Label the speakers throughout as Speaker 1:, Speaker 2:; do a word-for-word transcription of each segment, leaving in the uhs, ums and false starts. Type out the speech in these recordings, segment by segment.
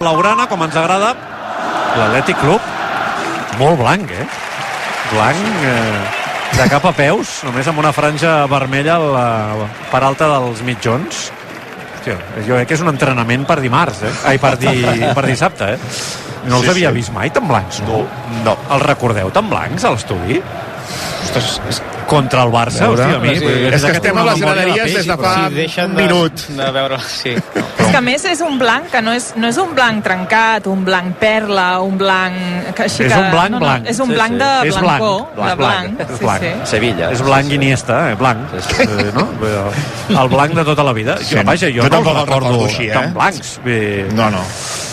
Speaker 1: blaugrana, com ens agrada, l'Atlètic Club, molt blanc, eh? Blanc eh, de cap a peus, només amb una franja vermella a la part alta dels mitjons. Hòstia, jo crec que és un entrenament per dimarts, eh? Ai, per, di, per dissabte, eh? No els sí, havia sí. vist mai tan blancs, no?
Speaker 2: No.
Speaker 1: Els recordeu tan blancs, a l'estudi? Ostres, és contra el Barça, hòstia, a mi.
Speaker 2: Sí. És que estem a les graderies des de fa sí, un minut.
Speaker 3: De, de veure, sí.
Speaker 4: És que a més és un blanc que no és, no és un blanc trencat, un blanc perla, un blanc... Que així
Speaker 1: és
Speaker 4: que,
Speaker 1: un blanc
Speaker 4: no, no,
Speaker 1: blanc.
Speaker 4: És un
Speaker 1: sí,
Speaker 4: blanc
Speaker 1: sí.
Speaker 4: de
Speaker 1: és
Speaker 4: blancor.
Speaker 1: Blanc, blanc,
Speaker 4: de blanc.
Speaker 1: blanc.
Speaker 4: Sí,
Speaker 1: blanc.
Speaker 4: sí.
Speaker 2: Sevilla.
Speaker 1: És blanc Iniesta, eh? Blanc. Sí, sí. No? El blanc de tota la vida.
Speaker 2: Sí,
Speaker 1: jo, vaja, jo,
Speaker 2: jo
Speaker 1: no els
Speaker 2: recordo,
Speaker 1: recordo
Speaker 2: així, eh?
Speaker 1: tan blancs. Bé.
Speaker 2: No, no.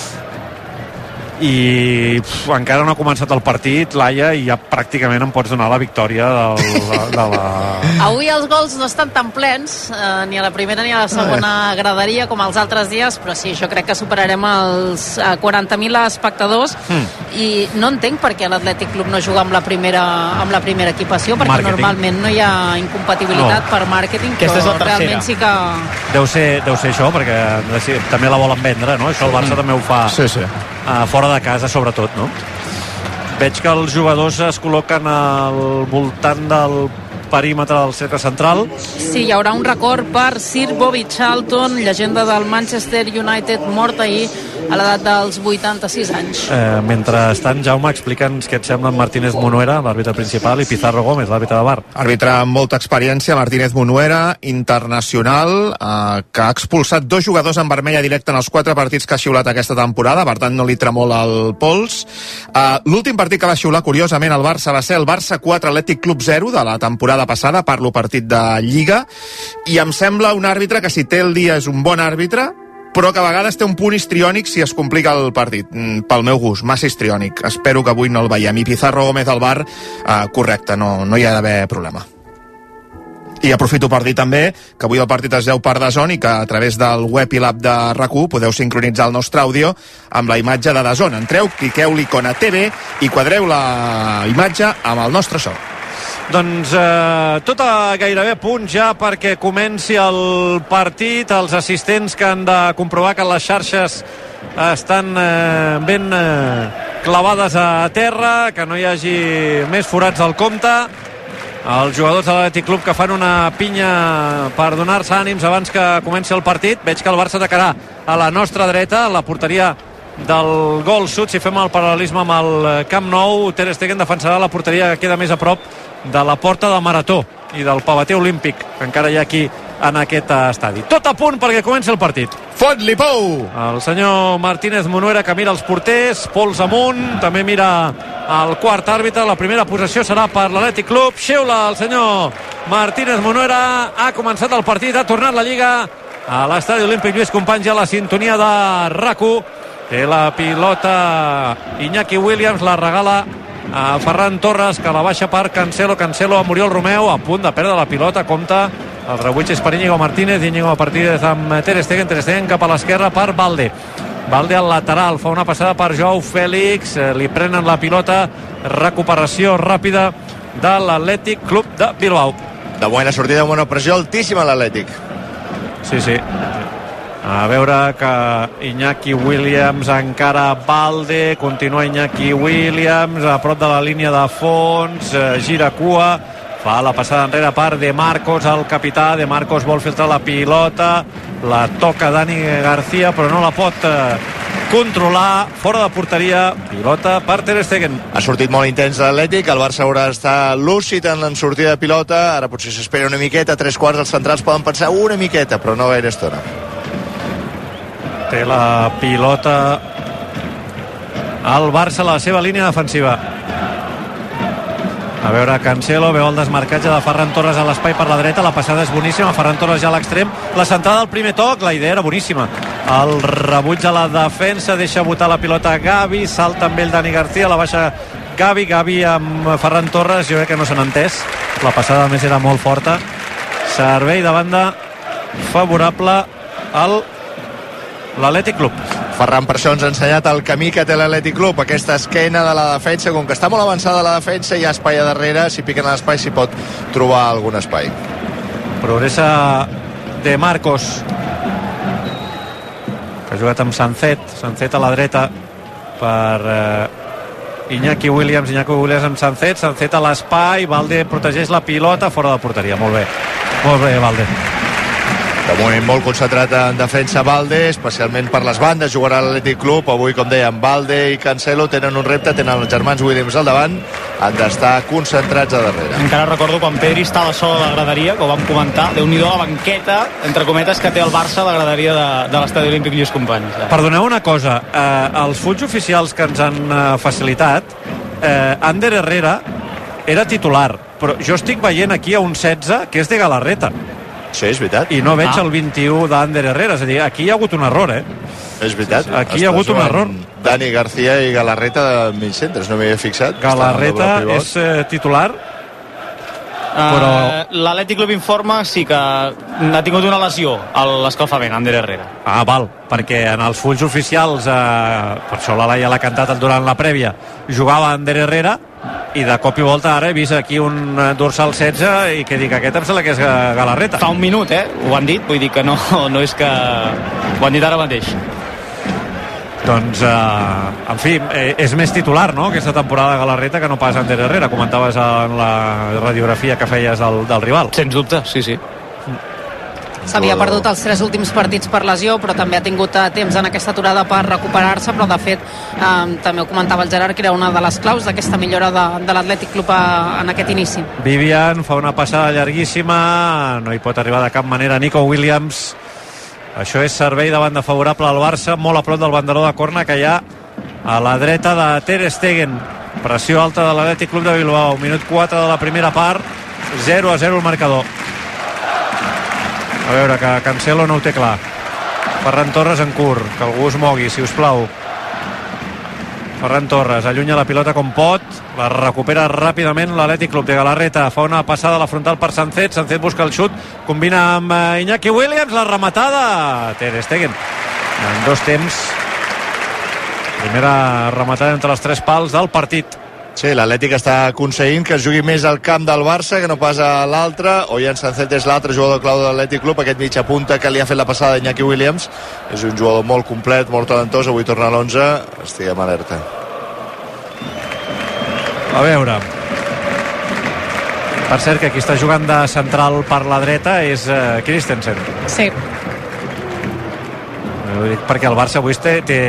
Speaker 1: I pf, encara no ha començat el partit, Laia, i ja pràcticament em pots donar la victòria del, de, de la...
Speaker 5: Avui els gols no estan tan plens, eh, ni a la primera ni a la segona graderia com els altres dies, però sí, jo crec que superarem els eh, quaranta mil espectadors mm. i no entenc per què l'Atlètic Club no juga amb la primera, amb la primera equipació, perquè marketing. Normalment no hi ha incompatibilitat no. per màrqueting, però realment sí que...
Speaker 1: Deu ser, deu ser això, perquè també la volen vendre, no? Això el Barça mm. també ho fa
Speaker 2: sí, sí.
Speaker 1: Uh, fora de casa, sobretot, no? Veig que els jugadors es col·loquen al voltant del perímetre del cercle central.
Speaker 5: Sí, hi haurà un record per Sir Bobby Charlton, llegenda del Manchester United, mort ahir a l'edat dels vuitanta-sis anys.
Speaker 1: Eh, mentrestant, Jaume, explica'ns què et sembla Martínez Munuera, l'àrbitre principal, i Pizarro Gómez, l'àrbitre de V A R.
Speaker 2: Àrbitre amb molta experiència, Martínez Munuera, internacional, eh, que ha expulsat dos jugadors en vermella directa en els quatre partits que ha xiulat aquesta temporada, per tant no li tremola el pols. Eh, L'últim partit que va xiular, curiosament, el Barça va ser el Barça quatre, Atlètic Club zero de la temporada passada, parlo partit de Lliga, i em sembla un àrbitre que si té el dia és un bon àrbitre, però que a vegades té un punt histriònic si es complica el partit, pel meu gust, massa histriònic. Espero que avui no el veiem. I Pizarro Gómez al V A R, eh, correcte, no, no hi ha d'haver problema. I aprofito per dir també que avui el partit es veu per DAZN i que a través del web i l'app de R A C U podeu sincronitzar el nostre àudio amb la imatge de DAZN. Entreu, cliqueu l'icona a T V i quadreu la imatge amb el nostre so.
Speaker 1: Doncs eh, tot a gairebé punt ja perquè comenci el partit. Els assistents que han de comprovar que les xarxes estan eh, ben eh, clavades a terra, que no hi hagi més forats al compte. Els jugadors de l'Atlètic Club que fan una pinya per donar-se ànims abans que comenci el partit. Veig que el Barça atacarà a la nostra dreta, a la porteria del gol sud. Si fem el paral·lelisme amb el Camp Nou, Ter Stegen defensarà la porteria que queda més a prop de la porta de Marató i del pavater olímpic que encara hi ha aquí en aquest estadi. Tot a punt perquè comenci el partit.
Speaker 2: Fot-li pou!
Speaker 1: El senyor Martínez Munuera que mira els porters, pols amunt, també mira el quart àrbitre. La primera possessió serà per l'Atlètic Club. Xiula el senyor Martínez Munuera. Ha començat el partit, ha tornat la Lliga a l'estadi olímpic Lluís Companys, a la sintonia de R A C U. Té la pilota Iñaki Williams, la regala a Ferran Torres, que la baixa per Cancelo. Cancelo a Muriel Romeu, a punt de perdre la pilota. Compta, el rebuig és per Íñigo Martínez, Íñigo Martínez amb Ter Stegen, Ter Stegen cap a l'esquerra per Valde. Valde al lateral, fa una passada per Joao Félix, li prenen la pilota, recuperació ràpida de l'Atlètic Club de Bilbao.
Speaker 6: De bona sortida, bona pressió altíssima l'Atlètic.
Speaker 1: Sí, sí. A veure que Iñaki Williams encara Valde, continua Iñaki Williams a prop de la línia de fons, gira cua, fa la passada enrere per De Marcos, el capità. De Marcos vol filtrar la pilota, la toca Dani García però no la pot controlar, fora de porteria, pilota per Ter Stegen.
Speaker 6: Ha sortit molt intens l'Atlètic, el Barça haurà d'estar lúcid en la sortida de pilota, ara potser s'espera una miqueta, tres quarts els centrals poden pensar una miqueta, però no gaire estona.
Speaker 1: Té la pilota el Barça a la seva línia defensiva. A veure Cancelo, veu el desmarcatge de Ferran Torres a l'espai per la dreta, la passada és boníssima, Ferran Torres ja a l'extrem, la centrada al primer toc, la idea era boníssima, el rebuig a la defensa, deixa botar la pilota Gavi, salta amb ell Dani García, la baixa Gavi, Gavi amb Ferran Torres, jo crec que no s'han entès, la passada a més era molt forta, servei de banda favorable al l'Atlètic Club.
Speaker 6: Ferran per això ens ha ensenyat el camí que té l'Atlètic Club, aquesta esquena de la defensa, com que està molt avançada la defensa, hi ha espai a darrere, si piquen a l'espai s'hi pot trobar algun espai.
Speaker 1: Progressa De Marcos. que ha jugat amb Sancet, Sancet a la dreta per eh, Iñaki Williams, Iñaki Williams amb Sancet, Sancet a l'espai, Valde protegeix la pilota fora de porteria, molt bé, molt bé Valde.
Speaker 6: De moment molt concentrat en defensa Valde, especialment per les bandes, jugarà a l'Atlètic Club. Avui, com dèiem, Valde i Cancelo tenen un repte, tenen els germans Williams al davant, han d'estar concentrats a darrere.
Speaker 3: Encara recordo quan Pedri estava sol a la graderia, que ho vam comentar, Déu-n'hi-do la banqueta, entre cometes, que té el Barça a la graderia de, de l'Estadi Olímpic Lluís Companys.
Speaker 1: Perdoneu una cosa, eh, els fulls oficials que ens han eh, facilitat, eh, Ander Herrera era titular, però jo estic veient aquí a un setze que és de Galarreta.
Speaker 6: Sí, és veritat.
Speaker 1: I no veig
Speaker 3: Ah.
Speaker 1: el vint-i-u d'Ander Herrera, és a dir, aquí hi ha hagut un error, eh?
Speaker 6: És veritat.
Speaker 1: Aquí hi ha hagut un error.
Speaker 6: Dani García i Galarreta de mig centres, no m'hi havia fixat.
Speaker 1: Galarreta és eh, titular. Però...
Speaker 3: Uh, L'Atlètic Club informa sí que ha tingut una lesió a l'escalfament, Ander Herrera.
Speaker 1: Ah, val, perquè en els fulls oficials, eh, per això la Laia l'ha cantat durant la prèvia, jugava Ander Herrera, i de cop i volta ara he vist aquí un dorsal setze i que dic, aquest em sembla que és Galarreta.
Speaker 3: Fa un minut, eh? Ho han dit, vull dir que no, no és que... Ho han dit ara mateix.
Speaker 1: Doncs, eh, en fi, eh, és més titular, no?, aquesta temporada Galarreta que no pas Ander Herrera, comentaves en la radiografia que feies del, del rival.
Speaker 3: Sens dubte, sí, sí.
Speaker 5: S'havia perdut els tres últims partits per lesió, però també ha tingut eh, temps en aquesta aturada per recuperar-se, però de fet eh, també ho comentava el Gerard, que era una de les claus d'aquesta millora de, de l'Atlètic Club a, en aquest inici.
Speaker 1: Vivian fa una passada llarguíssima, no hi pot arribar de cap manera Nico Williams. Això és servei de banda favorable al Barça, molt a prop del banderó de corna que hi ha a la dreta de Ter Stegen. Pressió alta de l'Atlètic Club de Bilbao, minut quatre de la primera part, zero a zero el marcador. A veure, que Cancelo no ho té clar. Ferran Torres en curt, que algú es mogui, si us plau. Ferran Torres allunya la pilota com pot, la recupera ràpidament l'Atlètic Club de Galarreta, fa una passada a la frontal per Sancet, Sancet busca el xut, combina amb Iñaki Williams, la rematada Ter Stegen en dos temps, primera rematada entre els tres pals del partit.
Speaker 6: Sí, l'Atlètic està aconseguint que es jugui més al camp del Barça que no pas a l'altre. Ollán Sancet és l'altre jugador clau de l'Atlètic Club, aquest mitja punta que li ha fet la passada d'Iñaki Williams. És un jugador molt complet, molt talentós, avui torna a l'onze, estiguem alerta.
Speaker 1: A veure, per cert que qui està jugant de central per la dreta és uh, Christensen.
Speaker 4: Sí.
Speaker 1: Ho dic perquè el Barça avui té, té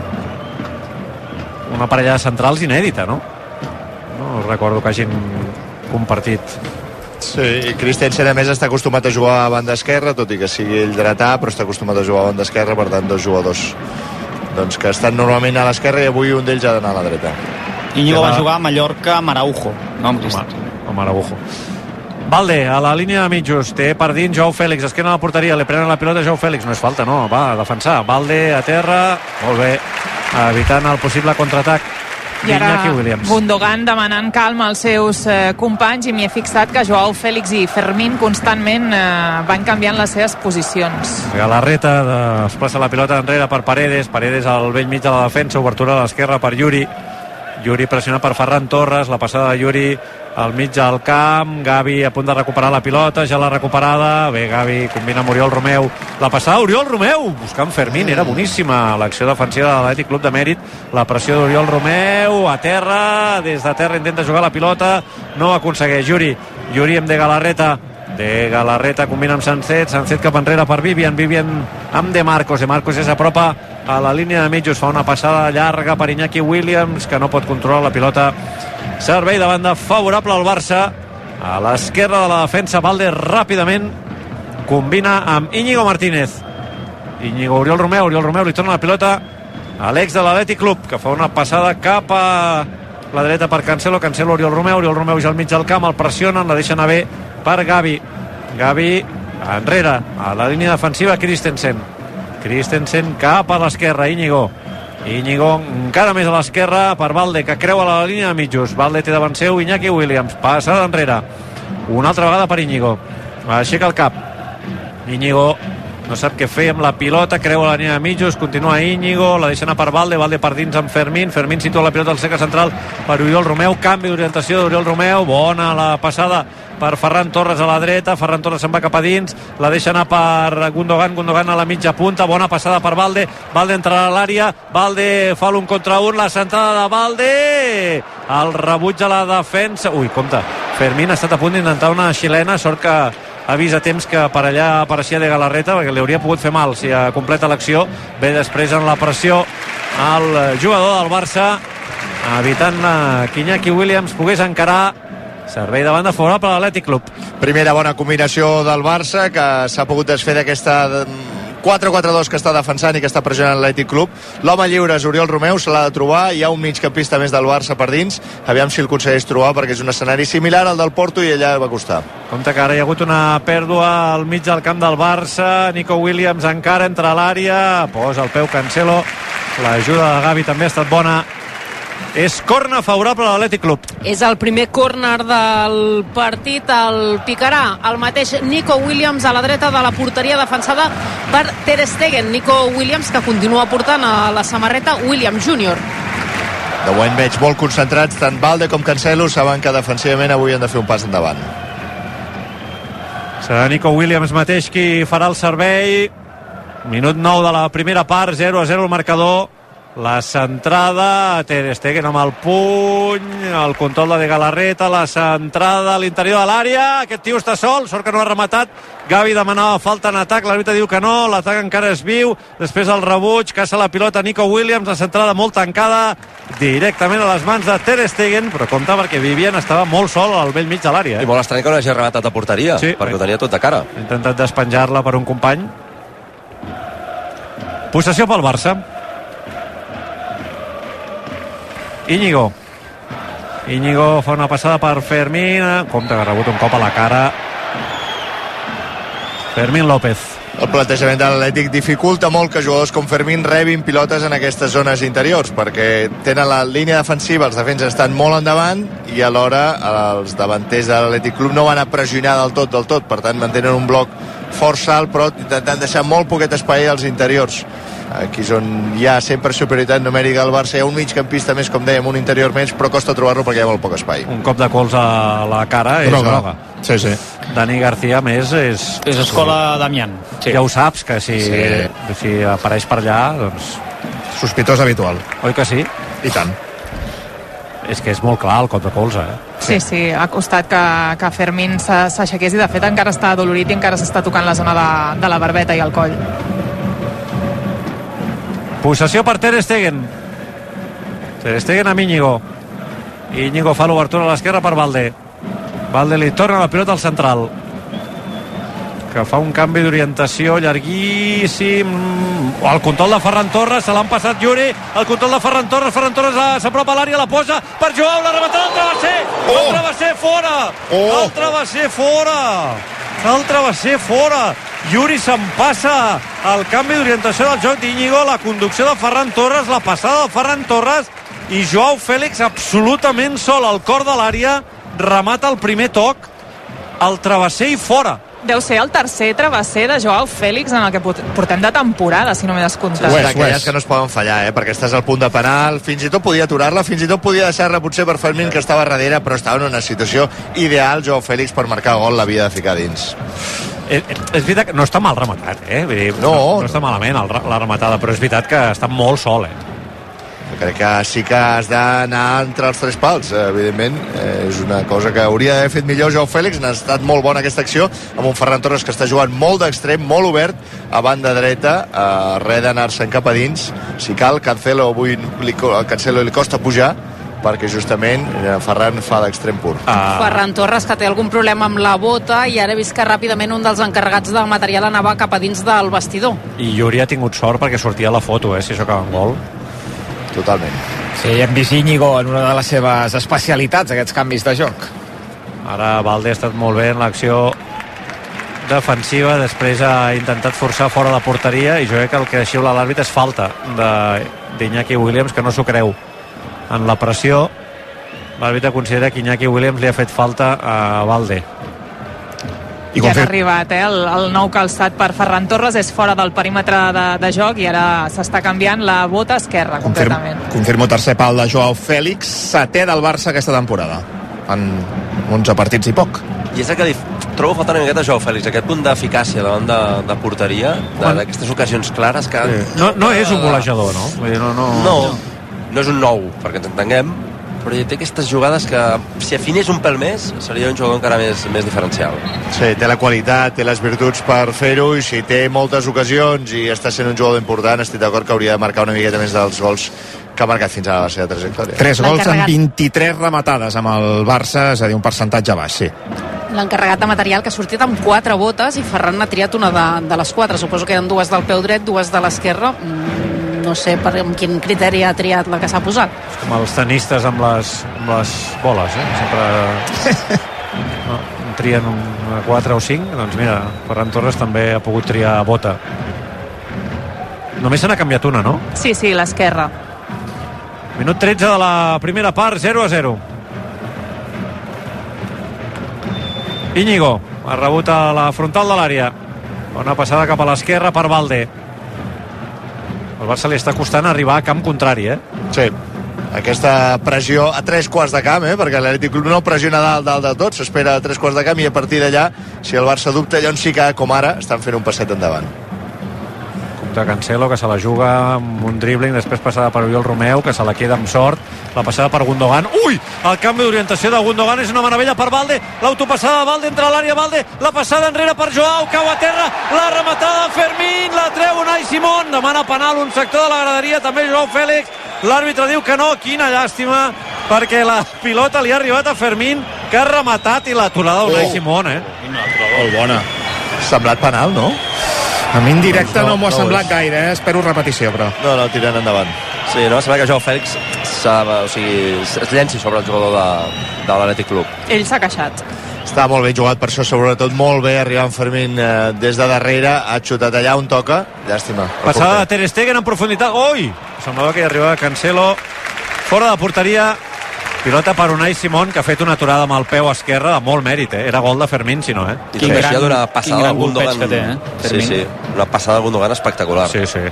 Speaker 1: una parella de centrals inèdita, no? No recordo que hagin compartit.
Speaker 6: Sí, i Christensen a més està acostumat a jugar a banda esquerra, tot i que sigui ell dretà, però està acostumat a jugar a banda esquerra, per tant dos jugadors doncs que estan normalment a l'esquerra i avui un d'ells ha d'anar a la dreta.
Speaker 3: Íñigo va jugar a Mallorca amb Araujo, no amb Cristante.
Speaker 1: Amb Araujo. Valde, a la línia de mitjos, té per dins Joao Fèlix, esquena a la porteria, li prenen la pilota Joao Fèlix, no és falta, no, va a defensar. Valde a terra, molt bé, evitant el possible contraatac
Speaker 4: I ara
Speaker 1: d'Iñaki Williams.
Speaker 4: Bundogan demanant calma als seus eh, companys, i m'hi he fixat que Joao Fèlix i Fermín constantment eh, van canviant les seves posicions.
Speaker 1: Galarreta desplaça la pilota enrere per Paredes, Paredes al vell mig de la defensa, obertura a l'esquerra per Yuri, Yuri pressionat per Ferran Torres, la passada de Yuri al mig del camp, Gavi a punt de recuperar la pilota, ja l'ha recuperada, bé Gavi combina amb Oriol Romeu, la passada Oriol Romeu, buscant Fermín, era boníssima l'acció defensiva de l'Atlètic Club de Mèrit, la pressió d'Oriol Romeu, a terra, des de terra intenta jugar la pilota, no aconsegueix Yuri, Yuri amb de Galarreta, de Galarreta combina amb Sancet, Sancet cap enrere per Vivian, Vivian amb De Marcos, De Marcos ja s'apropa a la línia de mitjos, fa una passada llarga per Iñaki Williams, que no pot controlar la pilota, servei de banda favorable al Barça, a l'esquerra de la defensa, Valde ràpidament combina amb Íñigo Martínez, Íñigo Oriol Romeu, Oriol Romeu li torna la pilota a l'ex de l'Atlètic Club, que fa una passada cap a la dreta per Cancelo, Cancelo Oriol Romeu, Oriol Romeu ja al mig del camp, el pressionen, la deixen anar bé per Gavi, Gavi enrere, a la línia defensiva Christensen, Christensen cap a l'esquerra, Íñigo Íñigo encara més a l'esquerra per Valde, que creua la línia de mitjos, Valde té davant seu Iñaki Williams, passada enrere una altra vegada per Íñigo, aixeca el cap Íñigo no sap què fer amb la pilota, creua la línia de mitjos, continua Íñigo, la deixa anar per Valde, Valde per dins amb Fermín, Fermín situa la pilota al cercle central per Oriol Romeu, canvi d'orientació d'Oriol Romeu, bona la passada per Ferran Torres a la dreta, Ferran Torres se'n va cap a dins, la deixa anar per Gundogan, Gundogan a la mitja punta, bona passada per Valde, Valde entra a l'àrea, Valde fa l'un contra un, la centrada de Valde, el rebuig a la defensa, ui, compte, Fermín ha estat a punt d'intentar una xilena, sort que ha vist a temps que per allà apareixia de Galarreta, perquè li hauria pogut fer mal si completa l'acció. Bé, després en la pressió el jugador del Barça, evitant que Iñaki Williams pogués encarar. Servei de banda favorable a l'Atlètic Club.
Speaker 6: Primera bona combinació del Barça, que s'ha pogut desfer d'aquesta quatre quatre dos que està defensant i que està pressionant l'Atlètic Club. L'home lliure és Oriol Romeu, se l'ha de trobar, hi ha un migcampista més del Barça per dins, aviam si el aconsegueix trobar, perquè és un escenari similar al del Porto i allà va costar.
Speaker 1: Compte que ara hi ha hagut una pèrdua al mig del camp del Barça, Nico Williams encara entra a l'àrea, posa el peu Cancelo, l'ajuda de Gavi també ha estat bona. És corna favorable a l'Atlètic Club.
Speaker 5: És el primer córner del partit, el picarà el mateix Nico Williams a la dreta de la porteria, defensada per Ter Stegen. Nico Williams, que continua portant a la samarreta Williams júnior.
Speaker 6: De moment veig molt concentrats tant Valde com Cancelo, saben que defensivament avui han de fer un pas endavant.
Speaker 1: Serà Nico Williams mateix qui farà el servei. Minut nou de la primera part, zero a zero el marcador. La centrada, Ter Stegen amb el puny, el control de Galarreta, la centrada a l'interior de l'àrea, aquest tio està sol, sort que no ha rematat, Gavi demanava falta en atac, l'àrbitre diu que no, l'atac encara és viu, després el rebuig, caça la pilota Nico Williams, la centrada molt tancada, directament a les mans de Ter Stegen, però compta perquè Vivian estava molt sol al vell mig de l'àrea. Eh?
Speaker 7: I molt estrany que no hagi rematat a porteria, sí, perquè ho tenia tot de cara.
Speaker 1: Ha intentat despenjar-la per un company. Possessió pel Barça. Íñigo Íñigo fa una passada per Fermín, compte que ha rebut un cop a la cara Fermín López.
Speaker 6: El plantejament de l'Atlètic dificulta molt que jugadors com Fermín rebin pilotes en aquestes zones interiors, perquè tenen la línia defensiva, els defenses estan molt endavant i alhora els davanters de l'Atlètic Club no van a pressionar del tot, del tot, per tant mantenen un bloc força alt, però intentant deixar molt poquet espai als interiors. Aquí és on hi ha sempre superioritat numèrica al Barça, hi ha un migcampista més, com dèiem, un interior més, però costa trobar-lo perquè hi ha molt poc espai.
Speaker 1: Un cop de cols a la cara és groga. groga.
Speaker 2: Sí, sí.
Speaker 1: Dani García, més, és...
Speaker 3: És escola Damián.
Speaker 1: Sí. Ja ho saps, que si, sí. si apareix per allà, doncs...
Speaker 2: Sospitós habitual.
Speaker 1: Oi que sí?
Speaker 2: I tant.
Speaker 1: És que és molt clar el cop de colze, eh?
Speaker 4: Sí, sí, ha costat que, que Fermín s'aixequés i de fet encara està adolorit i encara s'està tocant la zona de, de la barbeta i el coll.
Speaker 1: Possessió per Ter Stegen. Ter Stegen amb Íñigo. Íñigo fa l'obertura a l'esquerra per Valde. Valde li torna la pilota al central, que fa un canvi d'orientació llarguíssim. El control de Ferran Torres, se l'han passat Yuri, el control de Ferran Torres, Ferran Torres s'apropa a l'àrea, la posa per Joao, la rematada, l'altre va ser, oh! l'altre va ser fora, oh! l'altre va ser fora, l'altre va ser fora. Yuri se'n passa el canvi d'orientació del joc d'Íñigo, la conducció de Ferran Torres, la passada de Ferran Torres i Joao Fèlix absolutament sol al cor de l'àrea, remata el primer toc, el travesser i fora.
Speaker 4: Deu ser el tercer travesser de Joao Fèlix en el que portem de temporada, si no m'he descomptat.
Speaker 6: Sí, aquelles que no es poden fallar, eh? Perquè estàs al punt de penal, fins i tot podia aturar-la, fins i tot podia deixar-la potser per Fermín, que estava darrere, però estava en una situació ideal Joao Fèlix per marcar gol, l'havia de ficar dins.
Speaker 1: És, és veritat que no està mal rematat, eh? Vull dir,
Speaker 6: no.
Speaker 1: no, no està malament el, la rematada, però és veritat que està molt sol, eh?
Speaker 6: Jo crec que sí que has d'anar entre els tres pals, evidentment. És una cosa que hauria d'haver fet millor Joao Fèlix. N'ha estat molt bona aquesta acció, amb un Ferran Torres que està jugant molt d'extrem, molt obert, a banda dreta, a res d'anar-se'n cap a dins. Si cal, Cancelo avui li, Cancelo li costa pujar, perquè justament Ferran fa d'extrem pur.
Speaker 5: Ah. Ferran Torres, que té algun problema amb la bota, i ara he vist que ràpidament un dels encarregats del material anava cap a dins del vestidor.
Speaker 1: I Yuri ha tingut sort perquè sortia a la foto, eh, si això acaba en gol.
Speaker 6: Totalment.
Speaker 8: Sí, hem vist Íñigo en una de les seves especialitats, aquests canvis de joc.
Speaker 1: Ara Valde ha estat molt bé en l'acció defensiva, després ha intentat forçar fora la porteria, i jo crec que el que xiula l'àrbitre és falta d'Iñaki Williams, que no s'ho creu. En la pressió, l'àrbitre considera que Iñaki Williams li ha fet falta a Valde.
Speaker 4: I ja ha arribat eh, el, el nou calçat per Ferran Torres, és fora del perímetre de, de joc i ara s'està canviant la bota esquerra.
Speaker 2: Confirm,
Speaker 4: completament.
Speaker 2: Confirmo tercer pal de Joao Fèlix, setè del Barça aquesta temporada en onze partits i poc.
Speaker 7: I és el que trobo faltant una miqueta Joao Fèlix, aquest punt d'eficàcia davant de, de porteria, d'aquestes ocasions clares que...
Speaker 1: Sí. No, no és un golejador, no? Vull dir, no, no...
Speaker 7: no, no és un nou, perquè ens entenguem, però té aquestes jugades que si afinés un pèl més seria un jugador encara més, més diferencial.
Speaker 6: Sí, té la qualitat, té les virtuts per fer-ho, i si té moltes ocasions i està sent un jugador important, estic d'acord que hauria de marcar una miqueta més dels gols que ha marcat fins ara la seva trajectòria.
Speaker 2: Tres gols en vint-i-tres rematades amb el Barça, és a dir, un percentatge baix, sí.
Speaker 5: L'encarregat de material que ha sortit amb quatre botes i Ferran n'ha triat una de, de les quatre. Suposo que eren dues del peu dret, dues de l'esquerra. No sé per amb quin criteri ha triat la que s'ha posat.
Speaker 1: Com els tenistes amb les, amb les boles, eh? Sempre no, trien una quatre o cinc. Doncs mira, Ferran Torres també ha pogut triar bota. Només se n'ha canviat una, no?
Speaker 4: Sí, sí, l'esquerra.
Speaker 1: Minut tretze de la primera part, zero a zero. Íñigo ha rebut a la frontal de l'àrea. Una passada cap a l'esquerra per Valde. El Barça li està costant arribar a camp contrari, eh?
Speaker 6: Sí, aquesta pressió a tres quarts de camp, eh? Perquè l'Atlètic Club no pressiona dalt, dalt de tot, s'espera a tres quarts de camp i a partir d'allà, si el Barça dubta, llavors sí que, com ara, estan fent un passet endavant.
Speaker 1: De Cancelo, que se la juga amb un dribbling, després passada per Oriol Romeu, que se la queda amb sort, la passada per Gundogan. Ui! El canvi d'orientació de Gundogan és una meravella per Valde, l'autopassada de Valde entre l'àrea, Valde, la passada enrere per Joao, cau a terra, la rematada de Fermín, la treu Unai Simón, demana penal un sector de la graderia, també Joao Fèlix, l'àrbitre diu que no, quina llàstima, perquè la pilota li ha arribat a Fermín, que ha rematat, i l'aturada d'Unai oh. Simón, eh?
Speaker 6: Molt bona. Semblat penal, no?
Speaker 2: A mi en directe no,
Speaker 6: no,
Speaker 2: no m'ho ha
Speaker 6: no
Speaker 2: semblat gaire, eh? Espero repetició, però...
Speaker 6: No, no, tirant endavant.
Speaker 7: Sí, no? Sembla que Joao Fèlix o sigui, es llenci sobre el jugador de, de l'Atlètic Club.
Speaker 4: Ell s'ha queixat.
Speaker 6: Està molt ben jugat, per això sobretot molt bé arribant Fermín eh, des de darrere, ha xutat allà on toca, llàstima.
Speaker 1: Passada de Ter Stegen en profunditat, ui! Semblava que hi arribava Cancelo, fora de porteria, pilota per Unai Simón, que ha fet una aturada amb el peu esquerre de molt mèrit, eh? Era gol de Fermín, si no, eh?
Speaker 7: I quin gran, d'una passada
Speaker 3: gran Gundogan que té, eh?
Speaker 7: Fermín. Sí, sí, una passada de Gundogan espectacular.
Speaker 1: Sí, sí.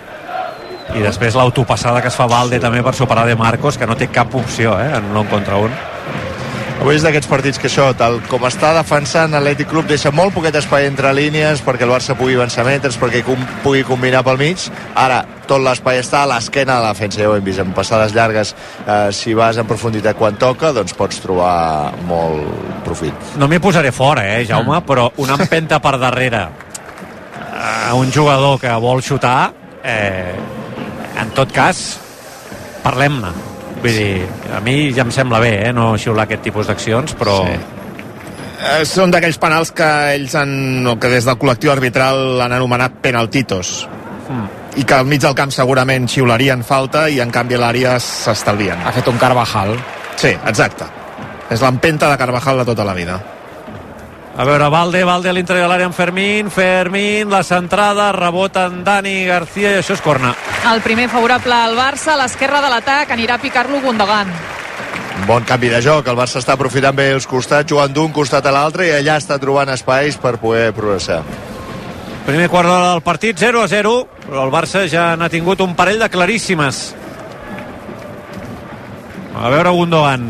Speaker 1: I després l'autopassada que es fa Valde sí. també per superar de Marcos, que no té cap opció, eh? En un contra un.
Speaker 6: Avui és d'aquests partits que això, tal com està defensant l'Atlètic Club, deixa molt poquet espai entre línies perquè el Barça pugui avançar metres, perquè com, pugui combinar pel mig. Ara, tot l'espai està a l'esquena de la defensa, ja ho hem vist, en passades llargues, eh, si vas en profunditat quan toca, doncs pots trobar molt profit.
Speaker 1: No m'hi posaré fora, eh, Jaume, mm. però una empenta per darrere a un jugador que vol xutar, eh, en tot cas, parlem-ne. Vull dir, a mi ja em sembla bé, eh, no xiular aquest tipus d'accions, però... Sí.
Speaker 2: Eh, són d'aquells penals que ells han, o que des del col·lectiu arbitral han anomenat penaltitos. Mm. I que al mig del camp segurament xiularien falta i en canvi a l'àrea s'estalvien.
Speaker 8: Ha fet un Carvajal.
Speaker 2: Sí, exacte. És l'empenta de Carvajal de tota la vida.
Speaker 1: A veure, Valde, Valde a l'interior de l'àrea amb Fermín, Fermín, la centrada, rebota en Dani García i això és corna.
Speaker 4: El primer favorable al Barça, a l'esquerra de l'atac, anirà a picar-lo Gundogan.
Speaker 6: Un bon canvi de joc, el Barça està aprofitant bé els costats, jugant d'un costat a l'altre i allà està trobant espais per poder progressar.
Speaker 1: Primer quart d'hora del partit, zero a zero, però el Barça ja n'ha tingut un parell de claríssimes. A veure Gundogan.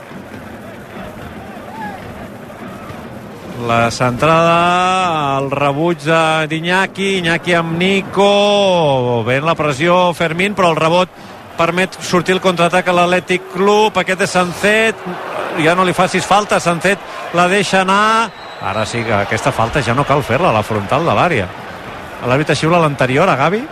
Speaker 1: La centrada, el rebuig d'Iñaki, Iñaki amb Nico, ben la pressió Fermín, però el rebot permet sortir el contraatac a l'Atlètic Club, aquest és Sancet, ja no li facis falta, Sancet la deixa anar, ara sí que aquesta falta ja no cal fer-la a la frontal de l'àrea. L'àrbitre xiula l'anterior a Gavi?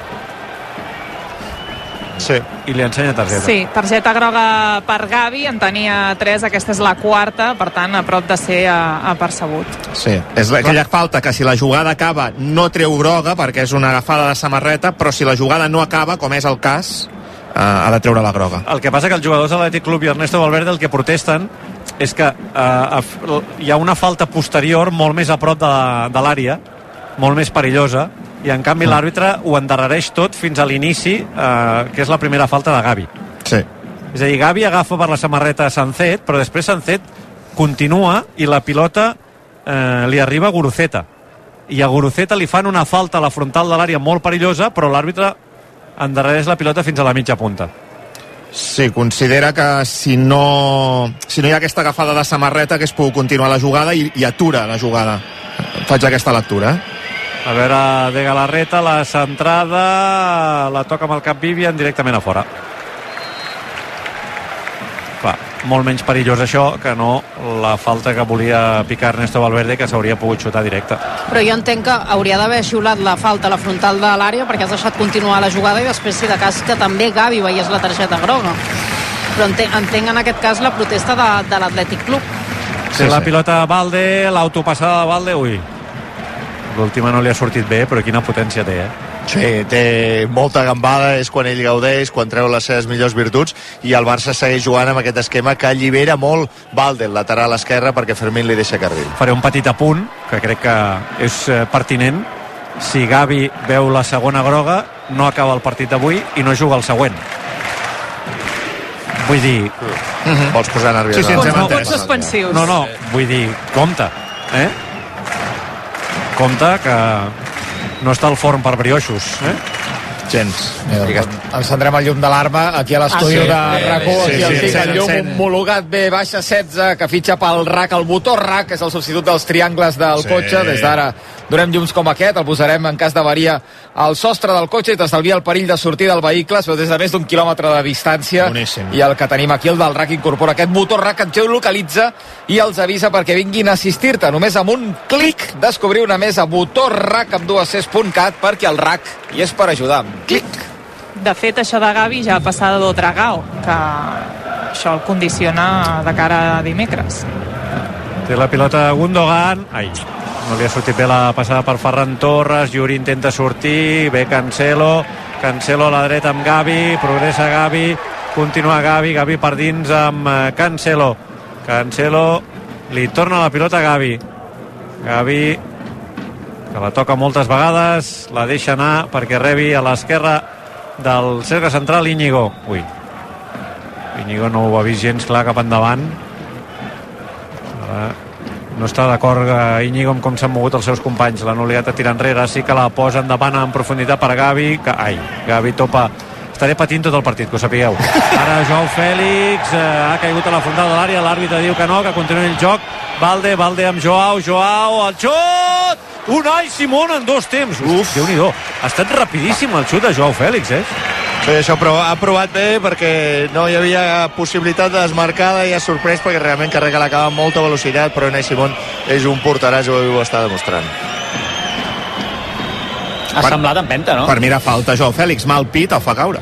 Speaker 6: Sí.
Speaker 1: I li ensenya targeta.
Speaker 4: Sí, targeta groga per Gavi, en tenia tres, aquesta és la quarta, per tant, a prop de ser apercebut.
Speaker 2: Sí, és aquella falta que si la jugada acaba no treu groga perquè és una agafada de samarreta, però si la jugada no acaba, com és el cas, eh, ha de treure la groga.
Speaker 1: El que passa que els jugadors de l'Atlètic Club i Ernesto Valverde el que protesten és que eh, hi ha una falta posterior molt més a prop de, de l'àrea, molt més perillosa, i en canvi l'àrbitre ho endarrereix tot fins a l'inici, eh, que és la primera falta de Gavi.
Speaker 2: Sí.
Speaker 1: És a dir, Gavi agafa per la samarreta Sancet, però després Sancet continua i la pilota eh, li arriba a Guruceta, i a Guruceta li fan una falta a la frontal de l'àrea molt perillosa, però l'àrbitre endarrereix la pilota fins a la mitja punta.
Speaker 2: Sí, considera que si no si no hi ha aquesta agafada de samarreta, que es pugui continuar la jugada i, i atura la jugada. Faig aquesta lectura, eh?
Speaker 1: A veure, de Galarreta, la centrada, la toca amb el cap Vivian directament a fora. Clar, molt menys perillós això que no la falta que volia picar Ernesto Valverde, que s'hauria pogut xutar directe.
Speaker 5: Però jo entenc que hauria d'haver xiulat la falta a la frontal de l'àrea perquè has deixat continuar la jugada i després, si de cas, que també Gavi veiés la targeta groga. Però entenc, entenc en aquest cas la protesta de, de l'Atlètic Club.
Speaker 1: Sí, sí. La pilota Valde, l'autopassada de Valde, ui, l'última no li ha sortit bé, però quina potència té, eh?
Speaker 6: Sí, té molta gambada, és quan ell gaudeix, quan treu les seves millors virtuts, i el Barça segueix jugant amb aquest esquema que allibera molt Valde, el lateral esquerre, perquè Fermín li deixa carril.
Speaker 1: Faré un petit apunt, que crec que és pertinent. Si Gavi veu la segona groga, no acaba el partit d'avui i no juga el següent. Vull dir...
Speaker 6: Mm-hmm. Vols posar nerviós?
Speaker 2: Sí, sí, ens hem
Speaker 4: Punts
Speaker 2: entès.
Speaker 4: suspensius.
Speaker 1: No, no, vull dir, compte, eh? Compte que no està al forn per brioixos, eh?
Speaker 2: Gens.
Speaker 8: Mira, encendrem el llum d'alarma aquí a l'estudi
Speaker 5: Ah, sí?
Speaker 8: de RAC u,
Speaker 2: Sí,
Speaker 8: aquí
Speaker 2: sí,
Speaker 8: el
Speaker 2: sí,
Speaker 8: tinc,
Speaker 2: sí,
Speaker 8: el llum
Speaker 2: encén.
Speaker 8: homologat B baixa setze, que fitxa pel RAC, el botó RAC, que és el substitut dels triangles del
Speaker 2: Sí.
Speaker 8: cotxe. Des d'ara donem llums com aquest, el posarem en cas d'avaria al sostre del cotxe i t'estalvia el perill de sortir del vehicle, però des de més d'un quilòmetre de distància.
Speaker 2: Boníssim.
Speaker 8: I el que tenim aquí, el del RAC, incorpora aquest botó RAC que et geolocalitza i els avisa perquè vinguin a assistir-te. Només amb un clic descobrir una més a botó RAC amb dues ces punt cat, perquè el RAC hi és per ajudar. Clic!
Speaker 4: De fet, això de Gavi ja ha passat a Dragao, que això el condiciona de cara a dimecres.
Speaker 1: Té la pilota Gundogan. Ai, no li ha sortit bé la passada per Ferran Torres. Yuri intenta sortir, bé Cancelo. Cancelo a la dreta amb Gavi, progressa Gavi, continua Gavi, Gavi per dins amb Cancelo. Cancelo li torna la pilota a Gavi. Gavi, que la toca moltes vegades, la deixa anar perquè rebi a l'esquerra del cercle central Íñigo. Ui, Íñigo no ho ha vist gens clar cap endavant. Ara no està d'acord Íñigo amb com s'han mogut els seus companys. L'han obligat a tirar enrere, sí que la posa endavant en profunditat per Gavi, que, ai, Gavi topa. Estaré patint tot el partit, que ho sapigueu. Ara Joao Fèlix eh, ha caigut a la frontal de l'àrea, l'àrbitre diu que no, que continuï el joc. Valde, Valde amb Joao, Joao, el xut! Unai Simón en dos temps. Uf, Déu-n'hi-do. Ha estat rapidíssim el xut de Joao Fèlix, eh?
Speaker 6: Sí, això però ha provat bé perquè no hi havia possibilitat de desmarcada i ha sorprès perquè realment carrega la cava amb molta velocitat, però Unai Simón és un porteràs, ho està demostrant.
Speaker 3: Ha per, semblat empenta, no?
Speaker 2: Per mirar falta Joao Fèlix, mal pit, el fa caure.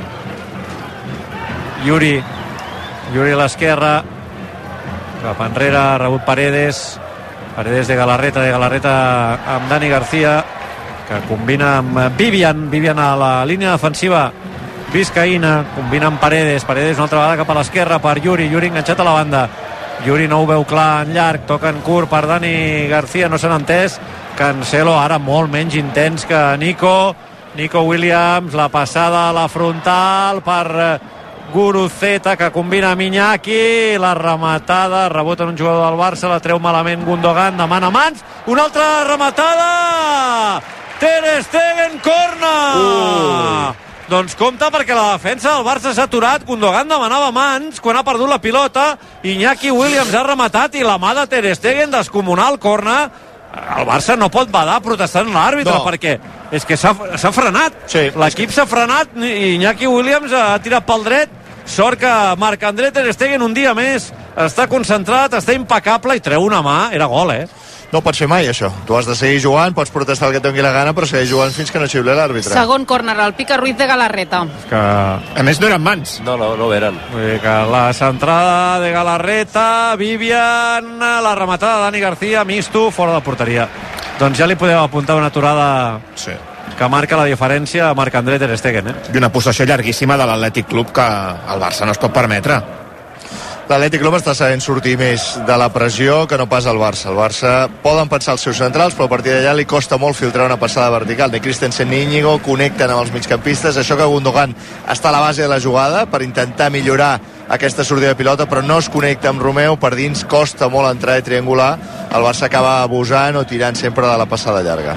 Speaker 1: Yuri. Yuri a l'esquerra. Cap enrere, ha rebut Paredes. Paredes de Galarreta, de Galarreta amb Dani García, que combina amb Vivian. Vivian a la línia defensiva vizcaïna, combina amb Paredes. Paredes una altra vegada cap a l'esquerra per Yuri. Yuri enganxat a la banda. Yuri no ho veu clar en llarg, toca en curt per Dani García, no s'han entès. Cancelo ara molt menys intens que Nico. Nico Williams, la passada a la frontal per Guruceta, que combina amb Iñaki, la rematada, rebota en un jugador del Barça, la treu malament Gundogan, demana mans, una altra rematada! Ter Stegen, corner! Uh. Doncs compte, perquè la defensa del Barça s'ha aturat. Gundogan demanava mans quan ha perdut la pilota, Iñaki Williams ha rematat i la mà de Ter Stegen descomunal, corner. El Barça no pot badar protestant l'àrbitre, no, perquè és que s'ha frenat. Sí, l'equip s'ha frenat i Iñaki Williams ha tirat pel dret. Sort que Marc-André Ter Stegen un dia més està concentrat, està impecable i treu una mà. Era gol, eh?
Speaker 6: No pot ser mai, això. Tu has de seguir jugant, pots protestar el que et doni la gana, però seguir jugant fins que no xiule l'àrbitre.
Speaker 5: Segon córner, el pica Ruiz de Galarreta.
Speaker 1: Que...
Speaker 2: A més, no eren mans.
Speaker 7: No, no, no ho eren.
Speaker 1: Vull dir que la centrada de Galarreta, Vivian, la rematada de Dani García, Misto, fora de porteria. Doncs ja li podeu apuntar una aturada sí. que marca la diferència a Marc-André Ter Stegen, eh?
Speaker 2: I una possessió llarguíssima de l'Atlètic Club que el Barça no es pot permetre.
Speaker 6: L'Atlètic Club està sabent sortir més de la pressió que no pas el Barça. El Barça poden pensar els seus centrals, però a partir d'allà li costa molt filtrar una passada vertical. Ni Christensen ni Íñigo connecten amb els migcampistes. Això que Gundogan està a la base de la jugada per intentar millorar aquesta sortida de pilota, però no es connecta amb Romeu, per dins costa molt entrar i triangular, el Barça acaba abusant o tirant sempre de la passada llarga.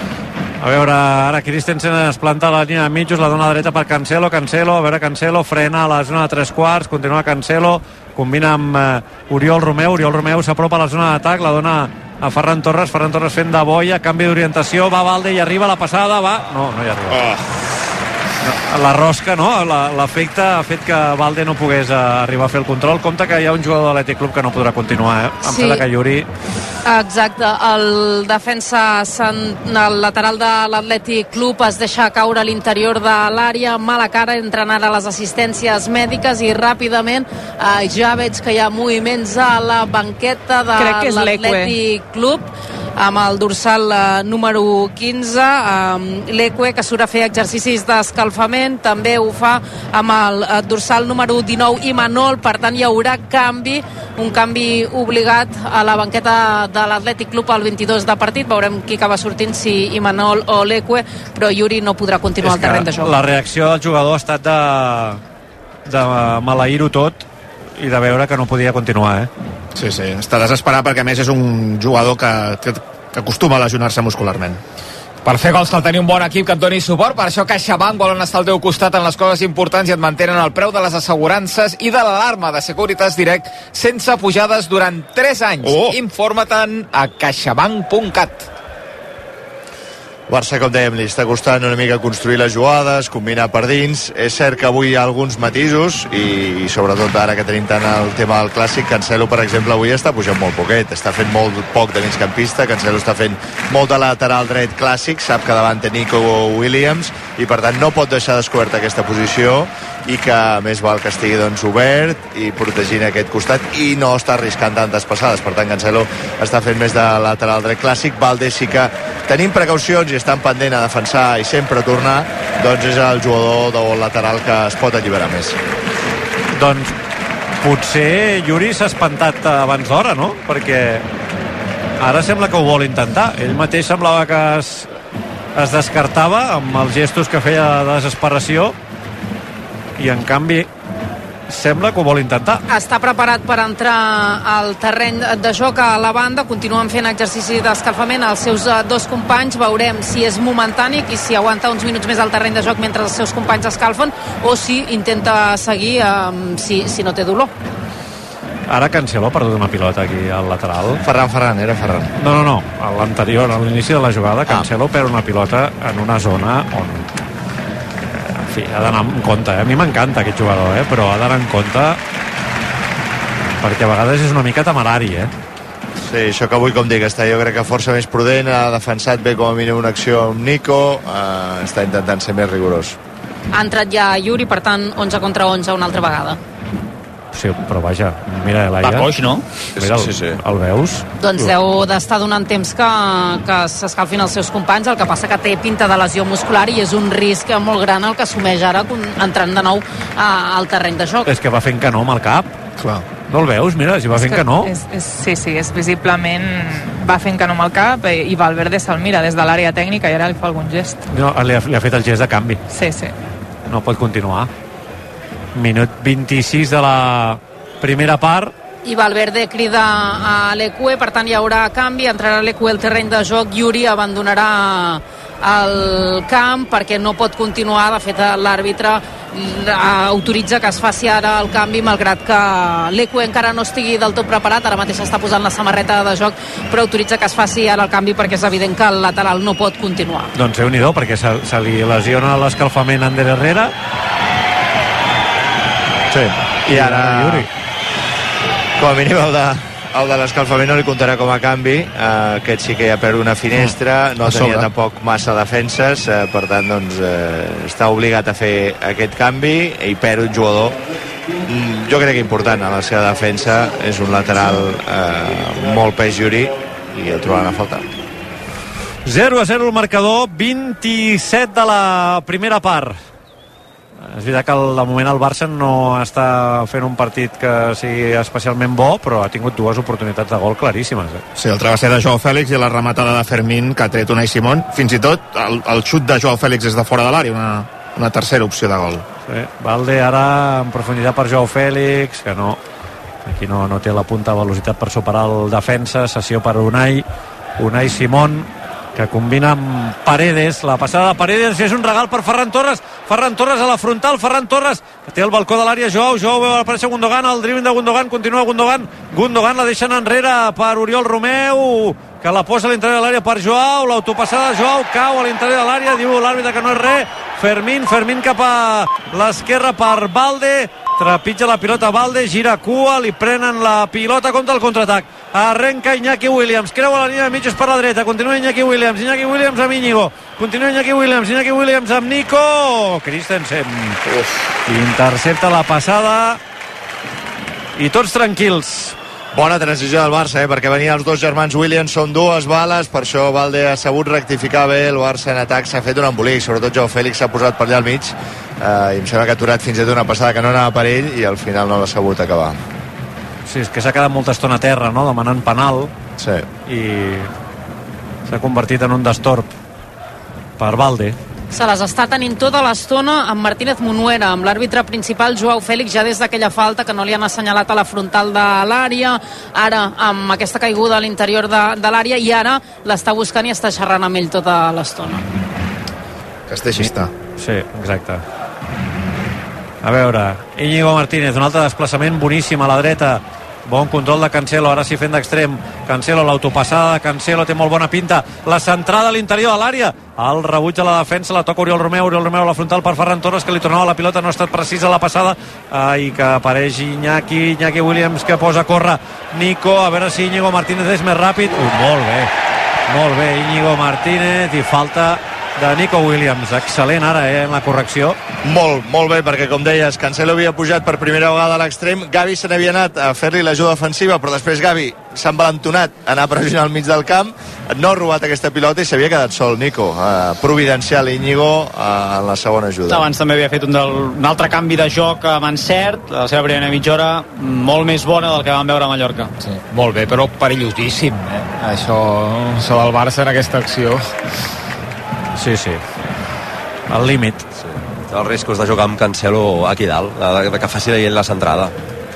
Speaker 1: A veure, ara Christensen es planta a la línia de mitjos, la dona dreta per Cancelo, Cancelo, a veure Cancelo, frena a la zona de tres quarts, continua Cancelo, combina amb eh, Oriol Romeu, Oriol Romeu s'apropa a la zona d'atac, la dona a Ferran Torres, Ferran Torres fent de boia, canvi d'orientació, va Valde i arriba la passada, va... No, no hi arriba. Oh. La rosca, no? L'efecte ha fet que Valde no pogués arribar a fer el control. Compte que hi ha un jugador de l'Atlètic Club que no podrà continuar, eh? Em
Speaker 5: sí.
Speaker 1: sembla que Yuri...
Speaker 5: Exacte, el defensa el lateral de l'Atlètic Club es deixa caure a l'interior de l'àrea, mala cara, entren ara les assistències mèdiques i ràpidament eh, ja veig que hi ha moviments a la banqueta de l'Atlètic Club amb el dorsal eh, número quinze, eh, l'Eque, que surt a fer exercicis d'escalfament, també ho fa amb el eh, dorsal número dinou, Imanol, per tant hi haurà canvi, un canvi obligat a la banqueta de l'Atlètic Club al vint-i-dos de partit, veurem qui acaba sortint, si Imanol o l'Eque, però Yuri no podrà continuar al terreny de joc.
Speaker 1: La reacció del jugador ha estat de, de maleir-ho tot i de veure que no podia continuar, eh?
Speaker 2: Sí, sí, està desesperat perquè a més és un jugador que, que, que acostuma a lesionar-se muscularment.
Speaker 8: Per fer gols cal tenir un bon equip que et doni suport, per això CaixaBank volen estar al teu costat en les coses importants i et mantenen el preu de les assegurances i de l'alarma de Securitas Direct sense pujades durant tres anys. Oh. Informa-te'n a caixabank punt cat.
Speaker 6: Barça, com dèiem, li està costant una mica construir les jugades, combinar per dins. És cert que avui hi ha alguns matisos i, i sobretot ara que tenim tant el tema del clàssic, Cancelo, per exemple, avui està pujant molt poquet, està fent molt poc de migcampista, Cancelo està fent molt de lateral dret clàssic, sap que davant té Nico Williams i per tant no pot deixar descoberta aquesta posició i que més val que estigui doncs obert i protegint aquest costat i no està arriscant tantes passades. Per tant, Cancelo està fent més de lateral dret clàssic. Valde sí que tenim precaucions i estan pendent a defensar i sempre a tornar, doncs és el jugador del lateral que es pot alliberar més.
Speaker 1: Doncs potser Yuri s'ha espantat abans d'hora, no? Perquè ara sembla que ho vol intentar. Ell mateix semblava que es, es descartava amb els gestos que feia de desesperació i en canvi sembla que ho vol intentar.
Speaker 5: Està preparat per entrar al terreny de joc a la banda, continuen fent exercici d'escalfament els seus dos companys, veurem si és momentani i si aguanta uns minuts més al terreny de joc mentre els seus companys escalfen o si intenta seguir um, si, si no té dolor.
Speaker 1: Ara Cancelo ha perdut una pilota aquí al lateral.
Speaker 6: Ferran, Ferran, era Ferran.
Speaker 1: No, no, no, a l'anterior, a l'inici de la jugada, Cancelo ah. perd una pilota en una zona on en fi, ha d'anar en compte, eh? A mi m'encanta aquest jugador, eh? Però ha d'anar en compte perquè a vegades és una mica temerari, eh?
Speaker 6: Sí, això que avui, com dic, està jo crec que força més prudent, ha defensat bé com a mínim una acció amb Nico, eh, està intentant ser més rigorós.
Speaker 5: Ha entrat ja Yuri, per tant onze contra onze una altra vegada.
Speaker 1: Sí, però vaja, mira Elaia.
Speaker 8: Va coix, no?
Speaker 1: Mira, el, sí, sí. el veus?
Speaker 5: Doncs deu d'estar donant temps que, que s'escalfin els seus companys, el que passa que té pinta de lesió muscular i és un risc molt gran el que assumeix ara entrant de nou a, al terreny de joc.
Speaker 1: És que va fent que no amb el cap.
Speaker 2: Clar.
Speaker 1: No el veus? Mira, si va és fent que, que no.
Speaker 4: És, és, sí, sí, és visiblement va fent que no amb el cap i, i Valverde se'l mira des de l'àrea tècnica i ara li fa algun gest.
Speaker 1: No, li ha, li ha fet el gest de canvi.
Speaker 4: Sí, sí.
Speaker 1: No pot continuar. Minut vint-i-sis de la primera part
Speaker 5: i Valverde crida a l'Eque, per tant hi haurà canvi, entrarà l'Eque al terreny de joc, Yuri abandonarà el camp perquè no pot continuar. De fet, l'àrbitre autoritza que es faci ara el canvi malgrat que l'Eque encara no estigui del tot preparat, ara mateix està posant la samarreta de joc, però autoritza que es faci ara el canvi perquè és evident que el lateral no pot continuar.
Speaker 1: Doncs déu-n'hi-do, perquè se, se li lesiona l'escalfament Ander Herrera.
Speaker 6: Sí, i ara Yuri, com a mínim el de, el de l'escalfament no li comptarà com a canvi, uh, aquest sí que ja perd una finestra, no tenia tampoc massa defenses, uh, per tant doncs uh, està obligat a fer aquest canvi i perd un jugador mm, jo crec que important a la seva defensa, és un lateral uh, molt pes Yuri i el trobaran a faltar.
Speaker 1: zero a zero el marcador, vint-i-set de la primera part. És veritat que de moment el Barça no està fent un partit que sigui especialment bo, però ha tingut dues oportunitats de gol claríssimes. Eh?
Speaker 2: Sí, el travesser de Joao Fèlix i la rematada de Fermín que ha tret Unai Simón. Fins i tot el, el xut de Joao Fèlix és de fora de l'àrea, una, una tercera opció de gol.
Speaker 1: Sí, Balde ara en profunditat per Joao Fèlix, que no, aquí no, no té la punta de velocitat per superar el defensa. Sessió per Unai, Unai Simón, que combina amb Paredes. La passada de Paredes és un regal per Ferran Torres. Ferran Torres a la frontal, Ferran Torres que té el balcó de l'àrea. Joao, Joao veu aparèixer Gundogan, el dribbling de Gundogan, continua Gundogan, Gundogan la deixen enrere per Oriol Romeu, que la posa a l'interior de l'àrea per Joao, l'autopassada de Joao cau a l'interior de l'àrea, diu l'àrbitre que no és res. Fermín, Fermín cap a l'esquerra per Balde, trepitja la pilota Balde, gira cua, li prenen la pilota contra el contraatac. Arrenca Iñaki Williams, creua la línia de mitjos per la dreta, continua Iñaki Williams, Iñaki Williams amb Íñigo, continua Iñaki Williams, Iñaki Williams amb Nico, Christensen intercepta la passada i tots tranquils.
Speaker 6: Bona transició del Barça, eh? Perquè venien els dos germans Williams, són dues bales, per això Balde ha sabut rectificar bé, el Barça en atac s'ha fet un embolic, sobretot Joao Fèlix s'ha posat per allà al mig, eh, i em sembla que ha aturat fins i tot una passada que no anava per ell i al final no l'ha sabut acabar.
Speaker 1: Sí, és que s'ha quedat molta estona a terra, no?, demanant penal,
Speaker 6: sí,
Speaker 1: i s'ha convertit en un destorb per Balde.
Speaker 5: Se les està tenint tota l'estona amb Martínez Munuera, amb l'àrbitre principal Joao Fèlix, ja des d'aquella falta que no li han assenyalat a la frontal de l'àrea, ara amb aquesta caiguda a l'interior de, de l'àrea, i ara l'està buscant i està xerrant amb ell tota l'estona.
Speaker 2: Que es deixi estar.
Speaker 1: Sí, exacte. A veure, Íñigo Martínez, un altre desplaçament boníssim a la dreta, bon control de Cancelo, ara sí fent d'extrem. Cancelo, l'autopassada de Cancelo té molt bona pinta, la centrada a l'interior de l'àrea, el rebuig a la defensa, la toca Oriol Romeu, Oriol Romeu a la frontal per Ferran Torres, que li tornava la pilota, no ha estat precisa la passada, ah, i que apareix Iñaki, Iñaki Williams, que posa a córrer Nico, a veure si Íñigo Martínez és més ràpid. Uh, molt bé, molt bé Íñigo Martínez, i falta de Nico Williams, excel·lent ara, eh, en la correcció.
Speaker 6: Molt, molt bé, perquè com deies, Cancelo havia pujat per primera vegada a l'extrem, Gavi se n'havia anat a fer-li l'ajuda defensiva, però després Gavi s'ha envalentonat a anar a pressionar al mig del camp, no ha robat aquesta pilota i s'havia quedat sol Nico, uh, providencial Íñigo uh, en la segona ajuda.
Speaker 3: Abans també havia fet un, del, un altre canvi de joc amb encert, la seva primera mitja hora molt més bona del que vam veure a Mallorca.
Speaker 8: Sí, molt bé, però perillosíssim, eh? Això, això del Barça en aquesta acció.
Speaker 1: Sí, sí, al límit.
Speaker 7: Sí. Els riscos de jugar amb Cancelo aquí dalt, de, de que faci ell la centrada.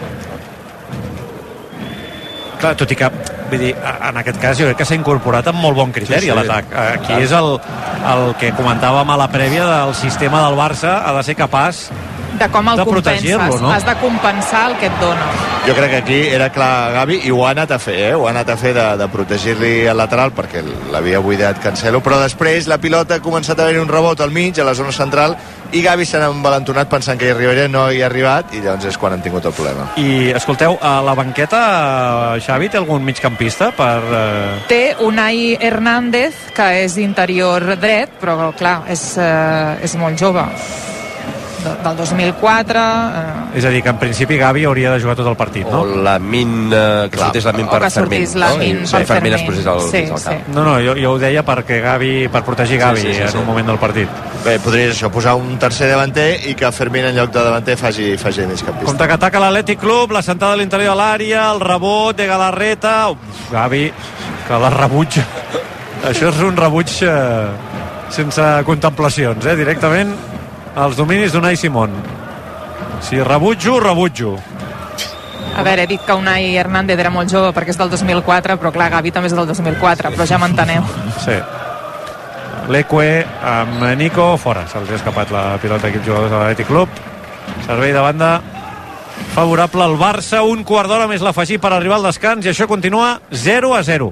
Speaker 1: Clar, tot i que, vull dir, en aquest cas jo crec que s'ha incorporat amb molt bon criteri, sí, sí, a l'atac. Aquí clar, és el, el que comentàvem a la prèvia del sistema del Barça, ha de ser capaç
Speaker 4: de com el
Speaker 1: de
Speaker 4: compenses,
Speaker 1: no?
Speaker 4: Has de compensar el que et dona.
Speaker 6: Jo crec que aquí era clar Gavi, i ho ha anat a fer, eh? ho ha anat a fer de, de protegir-li el lateral perquè l'havia buidat Cancelo, però després la pilota ha començat a haver un rebot al mig, a la zona central, i Gavi s'ha envalentonat pensant que hi arribaria, no hi ha arribat, i llavors és quan han tingut el problema.
Speaker 1: I, escolteu, a la banqueta Xavi té algun migcampista per... Eh...
Speaker 4: Té Unai Hernández, que és interior dret, però clar, és, eh, és molt jove, del dos mil quatre. Eh...
Speaker 1: És a dir, que en principi Gavi hauria de jugar tot el partit, no?
Speaker 7: O Lamin, eh, que sortís Lamin per Fermín, no? I
Speaker 4: per
Speaker 7: Fermín es posés al,
Speaker 4: sí,
Speaker 7: al camp.
Speaker 4: Sí.
Speaker 1: No, no, jo, jo ho deia perquè Gavi, per protegir Gavi sí, sí, sí, en sí. un moment del partit.
Speaker 6: Bé, podries això, posar un tercer davanter i que Fermín en lloc de davanter faci, faci de migcampista.
Speaker 1: Compte que ataca l'Atlètic Club, la sentada a l'interior de l'àrea, el rebot de Galarreta. Uf, Gavi, que la rebutja. Això és un rebuig eh, sense contemplacions, eh? Directament als dominis d'Unai Simón. Si rebutjo, rebutjo.
Speaker 4: A veure, he dit que Unai Hernández era molt jove perquè és del dos mil quatre, però clar, Gavi també és del dos mil quatre, però ja m'enteneu.
Speaker 1: Sí. L'Eque amb Nico fora, se'ls ha escapat la pilota aquí els jugadors de l'Atlètic Club. Servei de banda favorable al Barça, un quart d'hora més l'afegir per arribar al descans, i això continua zero a zero.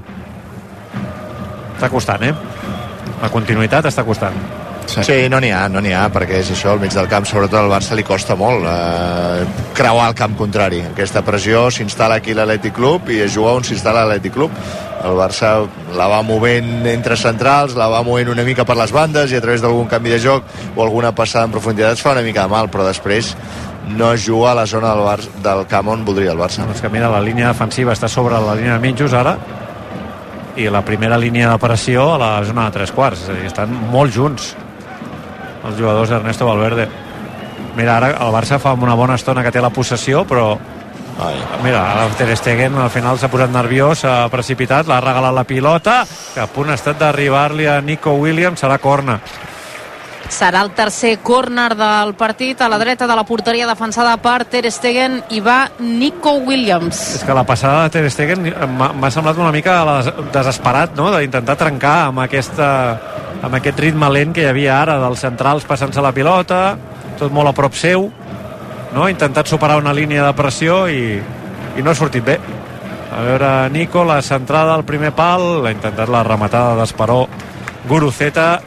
Speaker 1: Està costant, eh? La continuïtat està costant.
Speaker 6: Sí, sí no n'hi ha, no n'hi ha, perquè és això, al mig del camp, sobretot al Barça li costa molt eh, creuar el camp contrari. Aquesta pressió s'instal·la aquí l'Atlètic Club i es juga on s'instal·la l'Atlètic Club. El Barça la va movent entre centrals, la va movent una mica per les bandes i a través d'algun canvi de joc o alguna passada en profunditat es fa una mica de mal, però després no es juga a la zona del, Bar del camp on voldria el Barça.
Speaker 1: És que mira, la línia defensiva està sobre la línia de mitjos ara, i la primera línia de pressió a la zona de tres quarts, és a dir, estan molt junts els jugadors d'Ernesto Valverde. Mira, ara el Barça fa una bona estona que té la possessió, però Ai. mira, ara Ter Stegen al final s'ha posat nerviós, s'ha precipitat, l'ha regalat la pilota, que a punt ha estat d'arribar-li a Nico Williams, serà corna.
Speaker 5: Serà el tercer córner del partit, a la dreta de la porteria defensada per Ter Stegen, i va Nico Williams.
Speaker 1: És que la passada de Ter Stegen m'ha semblat una mica desesperat, no?, d'intentar trencar amb, aquesta, amb aquest ritme lent que hi havia ara dels centrals passant-se la pilota, tot molt a prop seu, no?, ha intentat superar una línia de pressió i, i no ha sortit bé. A veure, Nico, la centrada al primer pal, ha intentat la rematada d'Esperó, Guruceta.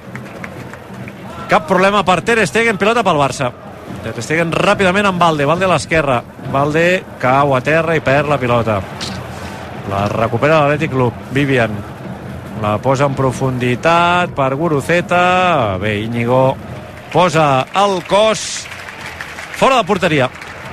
Speaker 1: Cap problema per Ter Stegen, pilota pel Barça. Ter Stegen ràpidament amb Valde, Valde a l'esquerra, Valde cau a terra i perd la pilota. La recupera l'Atlètic Club, Vivian la posa en profunditat per Guruceta. Bé, Íñigo posa el cos fora de porteria.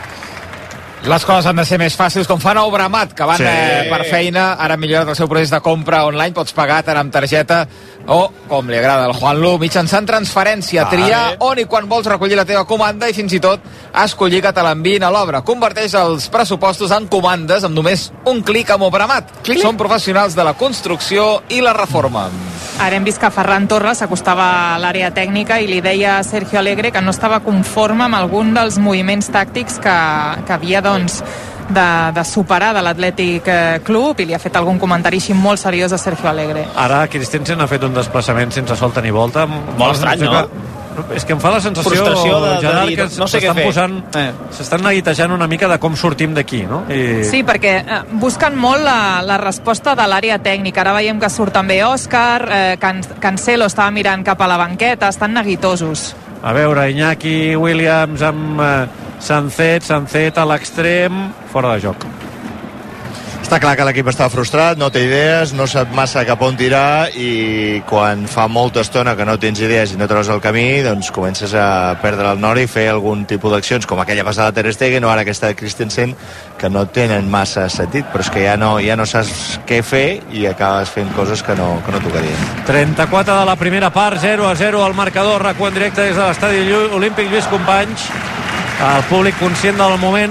Speaker 8: Les coses han de ser més fàcils, com fan a Obramat, que van
Speaker 6: Sí.
Speaker 8: eh, per feina, ara han millorat el seu procés de compra online, pots pagar tant amb targeta o, com li agrada al Juanlu, mitjançant transferència,
Speaker 6: Vale.
Speaker 8: triar on i quan vols recollir la teva comanda i fins i tot escollir que te l'enviïn a l'obra. Converteix els pressupostos en comandes amb només un clic amb Obramat. Són professionals de la construcció i la reforma.
Speaker 4: Ara hem vist que Ferran Torres s'acostava a l'àrea tècnica i li deia a Sergio Alegre que no estava conforme amb algun dels moviments tàctics que, que havia doncs, de, de superar de l'Atlètic Club, i li ha fet algun comentari així molt seriós a Sergio Alegre.
Speaker 1: Ara Christensen ha fet un desplaçament sense solta ni volta.
Speaker 3: Molt estrany, no?
Speaker 1: És que em fa la sensació,
Speaker 3: Frustració de- de
Speaker 1: Gerard,
Speaker 3: dir,
Speaker 1: que
Speaker 3: no sé què
Speaker 1: s'estan
Speaker 3: fer.
Speaker 1: posant,
Speaker 3: Eh.
Speaker 1: s'estan neguitejant una mica de com sortim d'aquí, no? I...
Speaker 4: Sí, perquè eh, busquen molt la, la resposta de l'àrea tècnica. Ara veiem que surt també Òscar, eh, Can Cancelo estava mirant cap a la banqueta, estan neguitosos.
Speaker 1: A veure, Iñaki Williams amb eh, Sancet, Sancet a l'extrem, fora de joc.
Speaker 6: Està clar que l'equip està frustrat, no té idees, no sap massa cap on tirar, i quan fa molta estona que no tens idees i no trobes el camí, doncs comences a perdre el nord i fer algun tipus d'accions, com aquella passada de Ter Stegen o ara aquesta de Christensen, que no tenen massa sentit, però és que ja no, ja no saps què fer i acabes fent coses que no, que no tocarien.
Speaker 1: trenta-quatre de la primera part, zero a zero al marcador, recull en directe des de l'estadi Olímpic Lluís Companys. El públic conscient del moment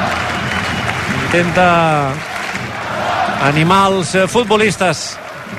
Speaker 1: intenta animar els futbolistes.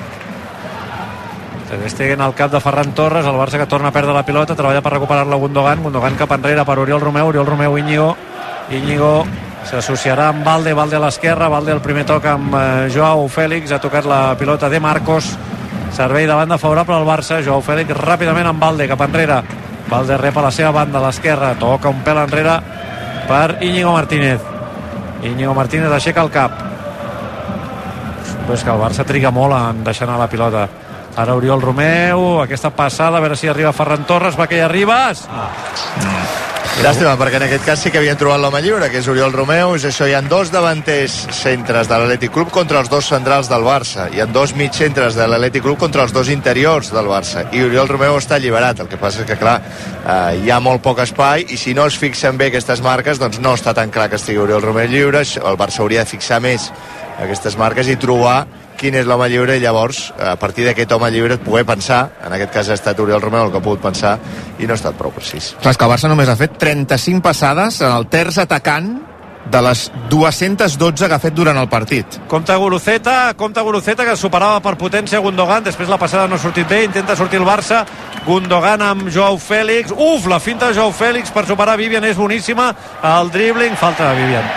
Speaker 1: Ter Stegen al cap de Ferran Torres, el Barça que torna a perdre la pilota, treballa per recuperar-la Gundogan, Gundogan cap enrere per Oriol Romeu, Oriol Romeu, Íñigo, Íñigo s'associarà amb Valde, Valde a l'esquerra, Valde el primer toc amb eh, Joao Fèlix, ha tocat la pilota de Marcos, servei de banda favorable al Barça, Joao Fèlix ràpidament amb Valde cap enrere, Valde rep a la seva banda a l'esquerra, toca un pèl enrere per Íñigo Martínez, Íñigo Martínez aixeca el cap, però és que el Barça triga molt en deixar anar la pilota. Ara Oriol Romeu, aquesta passada, a veure si arriba Ferran Torres, va que hi arribes. Ah.
Speaker 6: Llàstima, perquè en aquest cas sí que havien trobat l'home lliure, que és Oriol Romeu. És això, hi ha dos davanters centres de l'Atlètic Club contra els dos centrals del Barça. Hi ha dos mig centres de l'Atlètic Club contra els dos interiors del Barça. I Oriol Romeu està alliberat. El que passa és que, clar, eh, hi ha molt poc espai i si no es fixen bé aquestes marques, doncs no està tan clar que estigui Oriol Romeu lliure. El Barça hauria de fixar més aquestes marques i trobar quin és l'home lliure, i llavors a partir d'aquest home lliure poder pensar, en aquest cas ha estat Oriol Romeu el que ha pogut pensar i no ha estat prou precís.
Speaker 2: Clar, és que el Barça només ha fet trenta-cinc passades en el terç atacant de les dues-centes dotze que ha fet durant el partit.
Speaker 1: Compte Guruceta, compte Guruceta, que superava per potència Gundogan, després la passada no ha sortit bé, intenta sortir el Barça, Gundogan amb Joao Fèlix, uf, la finta de Joao Fèlix per superar Vivian és boníssima, el dribbling, falta de Vivian.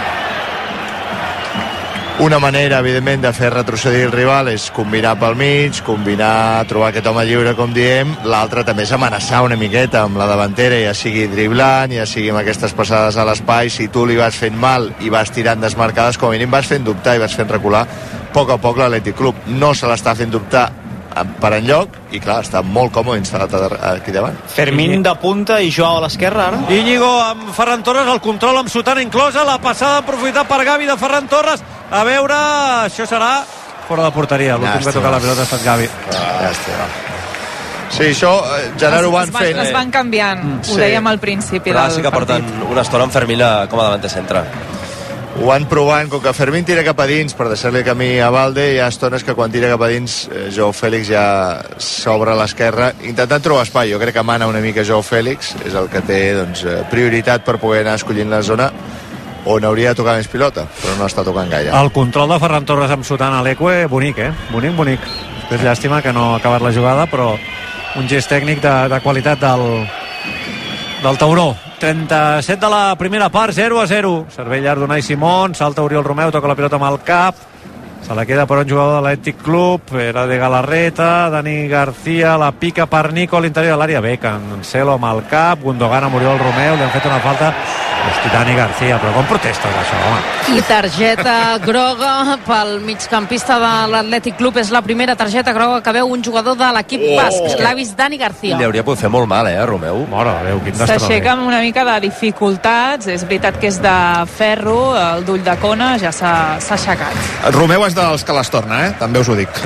Speaker 6: Una manera, evidentment, de fer retrocedir el rival és combinar pel mig, combinar, trobar aquest home lliure, com diem. L'altra també és amenaçar una miqueta amb la davantera, ja sigui driblant, ja sigui amb aquestes passades a l'espai. Si tu li vas fent mal i vas tirant desmarcades, com a mínim vas fent dubtar i vas fent recular a poc a poc l'Atlètic Club. No se l'està fent dubtar per enlloc i clar, està molt còmode instal·lat aquí davant.
Speaker 3: Fermín de punta i Joao a l'esquerra ara.
Speaker 1: Íñigo amb Ferran Torres, el control amb Sotana inclosa, la passada en profunditat per Gavi de Ferran Torres, a veure, això serà fora de porteria, l'últim que toca la pilota ha estat Gavi.
Speaker 6: Ja està. Sí, això, Gerard, ho van
Speaker 4: es, es
Speaker 6: fent.
Speaker 4: Es van canviant, mm, ho
Speaker 6: sí.
Speaker 4: dèiem al principi
Speaker 7: Però
Speaker 4: del
Speaker 7: sí que porten
Speaker 4: partit.
Speaker 7: una estona amb Fermín com a davanter centre.
Speaker 6: Ho van provant, com que Fermín tira cap a dins per deixar-li camí a Valde, hi ha estones que quan tira cap a dins eh, Joao Fèlix ja s'obre a l'esquerra intentant trobar espai. Jo crec que mana una mica Joao Fèlix, és el que té doncs, prioritat per poder anar escollint la zona on hauria de tocar més pilota, però no està tocant gaire.
Speaker 1: El control de Ferran Torres amb Sotana a l'Eque, bonic, eh? Bonic, bonic. És llàstima que no ha acabat la jugada, però un gest tècnic de, de qualitat del, del tauró. trenta-set de la primera part, zero a zero. Servei llarg d'Unai Simón, salta Oriol Romeu, toca la pilota amb el cap, se la queda per un jugador de l'Atlètic Club, era de Galarreta, Dani García, la pica per Nico a l'interior de l'àrea, bé, Cancelo amb el cap, Gundogan amb Oriol Romeu, li han fet una falta. Hosti, Dani García, però com protestes això, home?
Speaker 5: I targeta groga pel migcampista de l'Atlètic Club. És la primera targeta groga que veu un jugador de l'equip oh, basc. L'ha vist Dani García.
Speaker 7: Li hauria pogut fer molt mal, eh, Romeu?
Speaker 1: Mora, Déu, quin destraler.
Speaker 4: S'aixeca amb una mica de dificultats. És veritat que és de ferro, el d'ull de cona ja s'ha aixecat.
Speaker 2: Romeu és dels que les torna, eh? També us ho dic.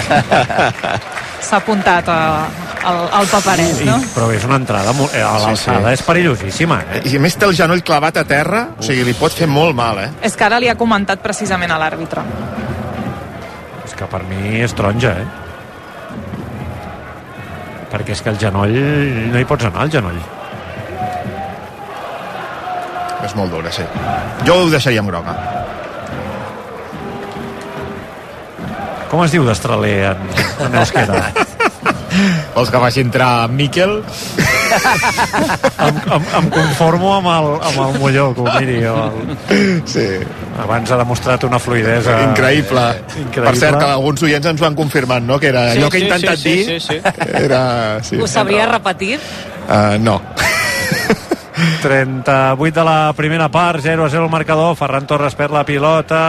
Speaker 4: S'ha apuntat a, al, al paperet, no?
Speaker 1: I, però és una entrada molt, a l'alçada, sí, sí. És perillosíssima, eh?
Speaker 2: I a més té el genoll clavat a terra, o sigui, li pot fer molt mal, eh?
Speaker 4: És que ara li ha comentat precisament a l'àrbitre.
Speaker 1: És que per mi és taronja, eh? Perquè és que el genoll, no hi pots anar, el genoll.
Speaker 2: És molt dura, sí. Jo ho deixaria amb groga.
Speaker 1: Com es diu destraler en, en euskera?
Speaker 8: Vols que faci entrar Miquel?
Speaker 1: em, em, em conformo amb el, amb el Molló, que ho miri. El...
Speaker 2: Sí.
Speaker 1: Abans ha demostrat una fluidesa...
Speaker 2: Increïble.
Speaker 1: Increïble.
Speaker 2: Per cert, que alguns oients ens ho han confirmat, no? Que era
Speaker 3: sí,
Speaker 2: allò que he
Speaker 3: sí,
Speaker 2: intentat
Speaker 3: sí,
Speaker 2: dir...
Speaker 3: Sí, sí, sí.
Speaker 2: Era... Sí.
Speaker 5: Ho sabria repetir?
Speaker 2: Uh, no.
Speaker 1: trenta-vuit de la primera part, zero a zero el marcador. Ferran Torres perd la pilota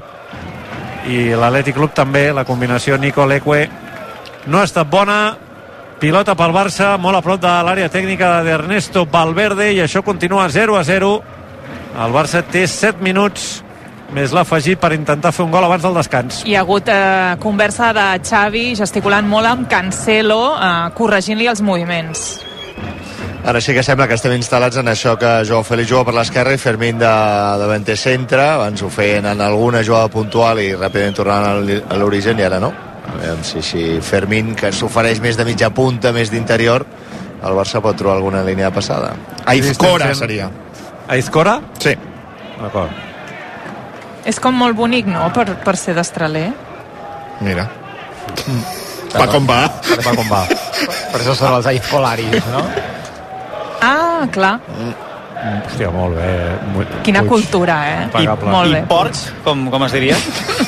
Speaker 1: i l'Atlètic Club també. La combinació Nico Leque no ha estat bona. Pilota pel Barça, molt a prop de l'àrea tècnica d'Ernesto Valverde, i això continua zero a zero. El Barça té set minuts més l'afegit per intentar fer un gol abans del descans.
Speaker 4: Hi ha hagut eh, conversa de Xavi gesticulant molt amb Cancelo, eh, corregint-li els moviments.
Speaker 6: Ara sí que sembla que estem instal·lats en això, que Joao Félix juga per l'esquerra i Fermín de, de venter centre. Abans ho feien en alguna jugada puntual i ràpidament tornaven a l'origen, i ara no. A veure si, si Fermín, que s'ofereix més de mitja punta, més d'interior, el Barça pot trobar alguna línia de passada.
Speaker 2: Aizcora seria.
Speaker 1: Aizcora?
Speaker 2: Sí.
Speaker 1: D'acord.
Speaker 4: És com molt bonic, no?, per, per ser destraler.
Speaker 2: Mira. Va com va.
Speaker 1: Va com va.
Speaker 8: Per això són els Aizcolaris, no?
Speaker 4: Ah, clar.
Speaker 1: Mm, hòstia, molt bé. Molt,
Speaker 4: Quina
Speaker 1: uix,
Speaker 4: cultura, eh?
Speaker 1: I,
Speaker 4: molt bé.
Speaker 3: I porcs, com, com es diria?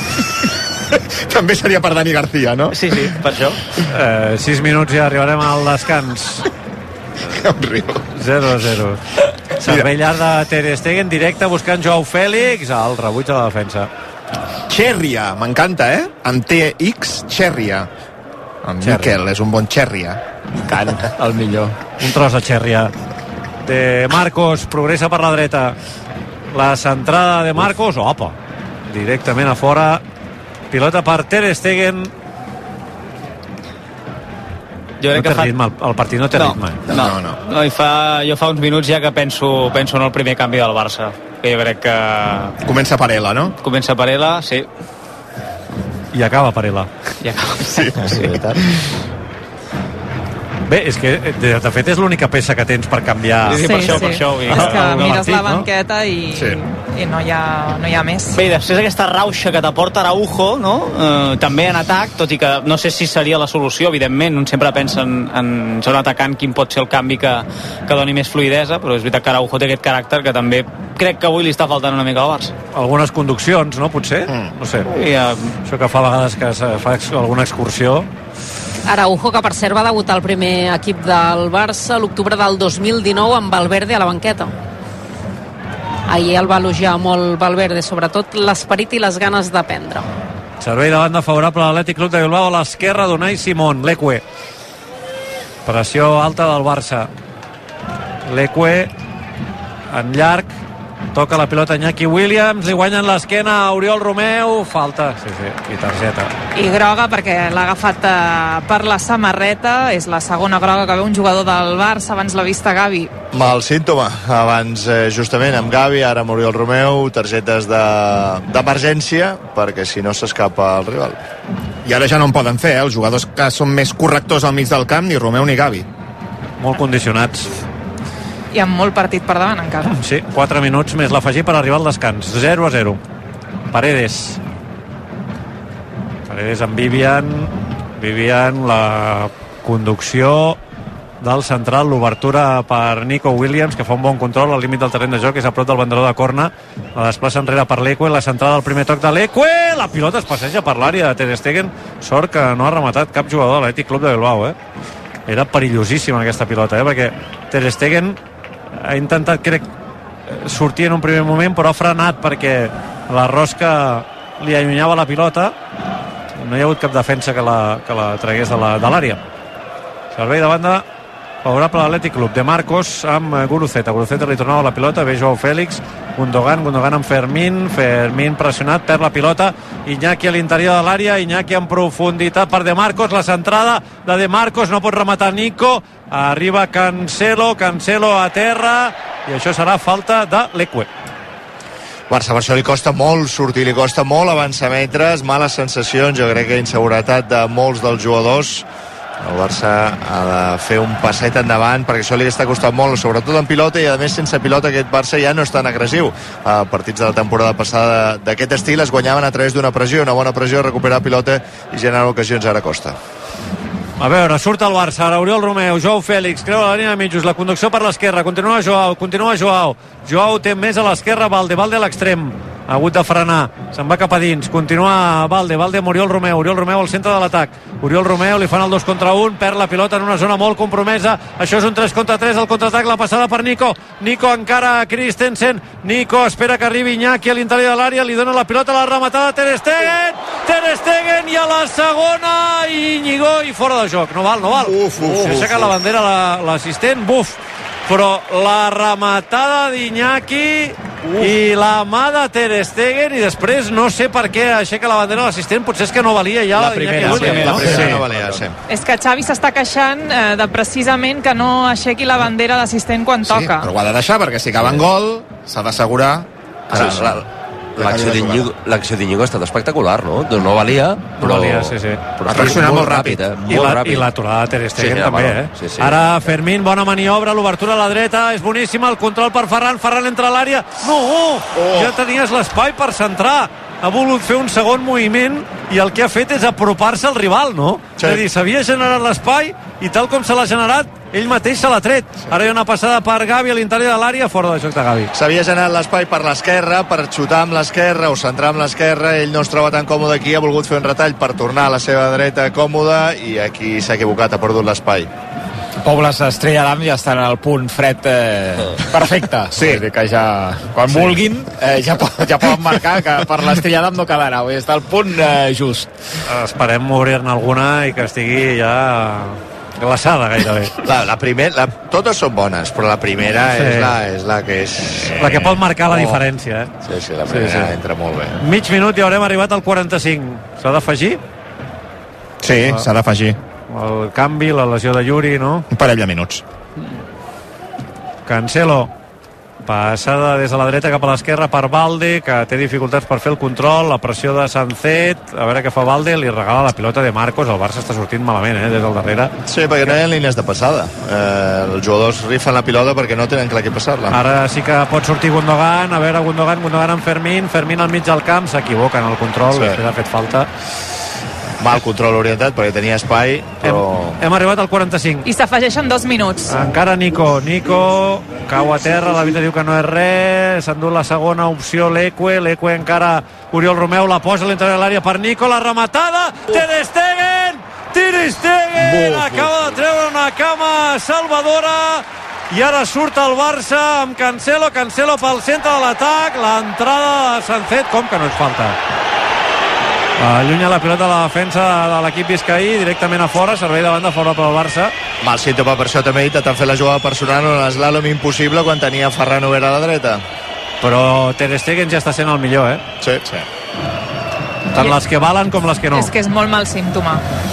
Speaker 2: També seria per Dani García, no?
Speaker 3: Sí, sí, per això.
Speaker 1: Eh, sis minuts i arribarem al descans.
Speaker 2: Em riu.
Speaker 1: zero a zero. Servei llarg de Ter Stegen, directe buscant Joao Félix. El rebuig de la defensa.
Speaker 2: Xèrria, m'encanta, eh? Amb T X, Xèrria. En Miquel és un bon Xèrria.
Speaker 8: Cant, el millor.
Speaker 1: Un tros de Xèrria. De Marcos, progressa per la dreta. La centrada de Marcos, opa, directament a fora. Pilota per Ter Stegen.
Speaker 3: Jo crec
Speaker 1: no té
Speaker 3: que fa...
Speaker 1: ritme, el, el partit no té
Speaker 3: no,
Speaker 1: ritme.
Speaker 3: No, no, no. no i fa, jo fa uns minuts ja que penso, penso en el primer canvi del Barça, que jo crec que...
Speaker 2: Comença Parela, no?
Speaker 3: Comença Parela, sí.
Speaker 1: I acaba Parela.
Speaker 3: I acaba.
Speaker 2: Sí, sí.
Speaker 1: Bé, és que de, de fet és l'única peça que tens per canviar.
Speaker 3: Sí, sí, per això, per això.
Speaker 4: És que
Speaker 1: el
Speaker 4: mires
Speaker 1: partit,
Speaker 4: la banqueta i,
Speaker 2: sí.
Speaker 4: i no, hi ha, no hi ha més.
Speaker 3: Bé, després aquesta rauxa que t'aporta Araujo, no? Eh, també en atac, tot i que no sé si seria la solució, evidentment, un sempre pensa en, en ser un atacant quin pot ser el canvi que, que doni més fluidesa, però és veritat que Araujo té aquest caràcter que també crec que avui li està faltant una mica al Barça.
Speaker 1: Algunes conduccions, no? Potser? Mm. No sé.
Speaker 3: I, uh...
Speaker 1: Això que fa a vegades que fa alguna excursió.
Speaker 5: Araujo, que per cert va debutar el primer equip del Barça l'octubre del dos mil dinou amb Valverde a la banqueta. Ahir el va elogiar molt Valverde, sobretot l'esperit i les ganes d'aprendre.
Speaker 1: Servei de banda favorable a l'Atlètic Club de Bilbao, a l'esquerra d'Unai Simón. Leque. Pressió alta del Barça. Leque en llarg, toca la pilota Iñaki Williams, li guanyen l'esquena a Oriol Romeu, falta, sí, sí, i targeta.
Speaker 4: I groga perquè l'ha agafat eh, per la samarreta, és la segona groga que veu un jugador del Barça, abans l'ha vista Gavi.
Speaker 6: Mal símptoma, abans eh, justament amb Gavi, ara amb Oriol Romeu, targetes d'emergència, de, perquè si no s'escapa el rival.
Speaker 2: I ara ja no en poden fer, eh? Els jugadors que són més correctors al mig del camp, ni Romeu ni Gavi.
Speaker 1: Molt condicionats.
Speaker 4: I amb molt partit per davant encara.
Speaker 1: Sí, quatre minuts més l'afegir per arribar al descans. zero a zero. Paredes. Paredes amb Vivian. Vivian, la conducció del central, l'obertura per Nico Williams, que fa un bon control al límit del terreny de joc, és a prop del bandador de corna, la desplaça enrere per l'Eque, la centrada del primer toc de l'Eque, la pilota es passeja per l'àrea de Ter Stegen, sort que no ha rematat cap jugador de l'Atlètic Club de Bilbao, eh? Era perillosíssima aquesta pilota, eh? Perquè Ter Stegen ha intentat, crec, sortir en un primer moment, però ha frenat perquè la rosca li allunyava la pilota, no hi ha hagut cap defensa que la, que la tragués de l'àrea. Servei de banda favorable a l'Atlètic Club. De Marcos amb Guruceta. Guruceta li tornava la pilota, ve Joao Fèlix, Gundogan, Gundogan amb Fermín, Fermín pressionat, perd la pilota, Iñaki a l'interior de l'àrea, Iñaki en profunditat per De Marcos, la centrada de De Marcos, no pot rematar Nico, arriba Cancelo, Cancelo a terra, i això serà falta de l'Eque.
Speaker 6: Barça, per això li costa molt sortir, li costa molt avançar metres, males sensacions, jo crec que inseguretat de molts dels jugadors. El Barça ha de fer un passet endavant perquè això li està costant molt, sobretot en pilota, i a més sense pilota aquest Barça ja no és tan agressiu. A partits de la temporada passada d'aquest estil es guanyaven a través d'una pressió, una bona pressió, recuperar pilota i generar ocasions, ara costa.
Speaker 1: A veure, surt el Barça, ara Oriol Romeu, Joao Fèlix, creua la línia de mitjos, la conducció per l'esquerra, continua Joao, continua Joao, Joao té més a l'esquerra, Valde, Valde a l'extrem, ha hagut de frenar, se'n va cap a dins, continua Valde, Valde amb Oriol Romeu, Oriol Romeu al centre de l'atac, Oriol Romeu li fan el dos contra un, perd la pilota en una zona molt compromesa, això és un tres contra tres, el contraatac, la passada per Nico, Nico encara a Christensen, Nico espera que arribi Iñaki a l'interior de l'àrea, li dona la pilota, la rematada Ter Stegen, Ter Stegen, i a la segona Íñigo, i fora de joc, no val, no val,
Speaker 6: uf, uf,
Speaker 1: s'ha aixecat
Speaker 6: uf,
Speaker 1: la bandera l'assistent, la, buf, però la rematada d'Iñaki i la mà de Ter Stegen, i després no sé per què aixeca la bandera l'assistent, potser és que no valia ja
Speaker 6: la primera, sí, la primera sí. no valia, sí.
Speaker 4: És que Xavi s'està queixant eh, de precisament que no aixequi la bandera d'assistent quan
Speaker 2: sí,
Speaker 4: toca.
Speaker 2: Però ho ha de deixar, perquè si acaba en gol s'ha d'assegurar.
Speaker 7: Ara, la, l'acció d'Iñigo, l'acció d'Iñigo ha estat espectacular, no? No valia, però...
Speaker 1: No valia, sí, sí.
Speaker 7: Però
Speaker 2: ha reaccionat molt ràpid,
Speaker 7: eh?
Speaker 1: I,
Speaker 7: molt
Speaker 1: la,
Speaker 7: ràpid.
Speaker 1: i l'aturada de Ter Stegen
Speaker 7: sí, sí,
Speaker 1: també,
Speaker 7: bueno,
Speaker 1: eh?
Speaker 7: sí, sí.
Speaker 1: Ara Fermín, bona maniobra, l'obertura a la dreta, és boníssima, el control per Ferran, Ferran entra a l'àrea, no, oh, ja tenies l'espai per centrar, ha volgut fer un segon moviment i el que ha fet és apropar-se al rival, no? Sí. És a dir, s'havia generat l'espai i tal com se l'ha generat, ell mateix se l'ha tret. Ara hi ha una passada per Gavi a l'interior de l'àrea, fora de joc de Gavi.
Speaker 6: S'havia generat l'espai per l'esquerra, per xutar amb l'esquerra o centrar amb l'esquerra, ell no es troba tan còmode aquí, ha volgut fer un retall per tornar a la seva dreta còmoda, i aquí s'ha equivocat, ha perdut l'espai.
Speaker 8: Pobles Estrella d'Am ja estan al punt fred eh, perfecte.
Speaker 2: Sí.
Speaker 8: Vull dir que ja, quan sí. vulguin, eh, ja, ja poden marcar que per l'Estrella d'Am no quedarà. Vull dir, està al punt eh, just.
Speaker 1: Esperem obrir-ne alguna i que estigui ja glaçada gairebé.
Speaker 6: La, la primer, la, totes són bones, però la primera sí. és, la, és la que és...
Speaker 1: La que pot marcar la oh. diferència, eh?
Speaker 6: Sí, sí, la primera sí, sí. entra molt bé.
Speaker 1: Mig minut i haurem arribat al quaranta-cinc. S'ha d'afegir?
Speaker 2: Sí, ah. s'ha d'afegir.
Speaker 1: El canvi, la lesió de Yuri, no?
Speaker 2: Un parell de minuts.
Speaker 1: Cancelo, passada des de la dreta cap a l'esquerra per Valde, que té dificultats per fer el control, la pressió de Sancet, a veure què fa Valde, li regala la pilota de Marcos, el Barça està sortint malament, eh, des del darrere.
Speaker 6: Sí, perquè no hi ha línies de passada. Eh, els jugadors rifen la pilota perquè no tenen clar qui passar-la.
Speaker 1: Ara sí que pot sortir Gundogan, a veure Gundogan, Gundogan amb Fermín, Fermín al mig del camp, s'equivoca en el control, sí. després ha fet falta.
Speaker 6: Mal control orientat perquè tenia espai, però...
Speaker 1: Hem, hem arribat al quaranta-cinc.
Speaker 4: I s'afegeixen dos minuts.
Speaker 1: Encara Nico. Nico cau a terra, la Vita diu que no és res, s'endú la segona opció l'Eque, l'Eque encara Oriol Romeu la posa a l'interior de l'àrea per Nico, la rematada, uh. Ter Stegen! Ter Stegen! Buf, acaba de treure una cama salvadora i ara surt el Barça amb Cancelo, Cancelo pel centre de l'atac, l'entrada de Sancet, com que no és falta? Allunya la pilota de la defensa de l'equip biscaí directament a fora, servei de banda fora pel Barça.
Speaker 6: Mal símptoma, per això també intentant fer la jugada personal en l'eslàlom impossible quan tenia Ferran Obert a la dreta.
Speaker 1: Però Ter Stegen ja està sent el millor, eh?
Speaker 6: Sí, sí.
Speaker 1: Tant les que valen com les que no.
Speaker 4: És que és molt mal símptoma.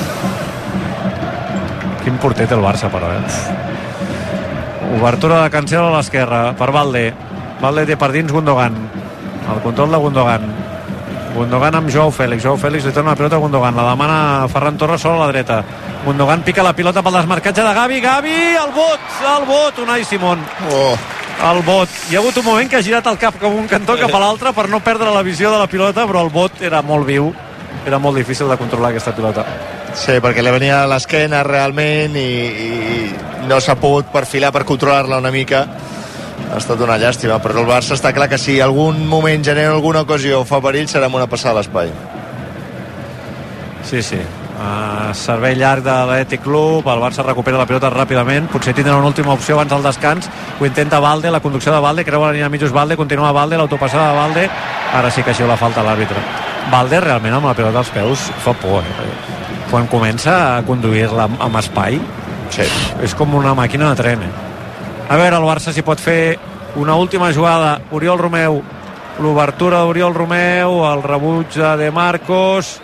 Speaker 1: Quin porter té el Barça, però, eh? Obertura de Cancelo a l'esquerra per Valde. Valde té per dins Gundogan. El control de Gundogan. Gundogan amb Joao Fèlix. Joao Fèlix li torna la pilota a Gundogan. La demana Ferran Torres sol a la dreta. Gundogan pica la pilota pel desmarcatge de Gavi. Gavi, el bot, el bot, Unai Simón.
Speaker 6: Oh.
Speaker 1: El bot. Hi ha hagut un moment que ha girat el cap com un cantó cap a l'altre per no perdre la visió de la pilota, però el bot era molt viu. Era molt difícil de controlar aquesta pilota.
Speaker 6: Sí, perquè li venia a l'esquena realment i, i no s'ha pogut perfilar per controlar-la una mica. Ha estat una llàstima, però el Barça està clar que si algun moment genera alguna ocasió o fa perill serà amb una passada a l'espai.
Speaker 1: Sí, sí. Uh, servei llarg de l'Atlètic Club, el Barça recupera la pilota ràpidament, potser tindrà una última opció abans del descans, ho intenta Valde, la conducció de Valde, creua la línia mitjos Valde, continua Valde, l'autopassada de Valde, ara sí que així la falta a l'àrbitre. Valde realment amb la pilota als peus fa por, eh? Quan comença a conduir-la amb espai,
Speaker 6: sí.
Speaker 1: És com una màquina de tren, eh? A veure, el Barça si pot fer una última jugada, Oriol Romeu, l'obertura d'Oriol Romeu, el rebuig de Marcos,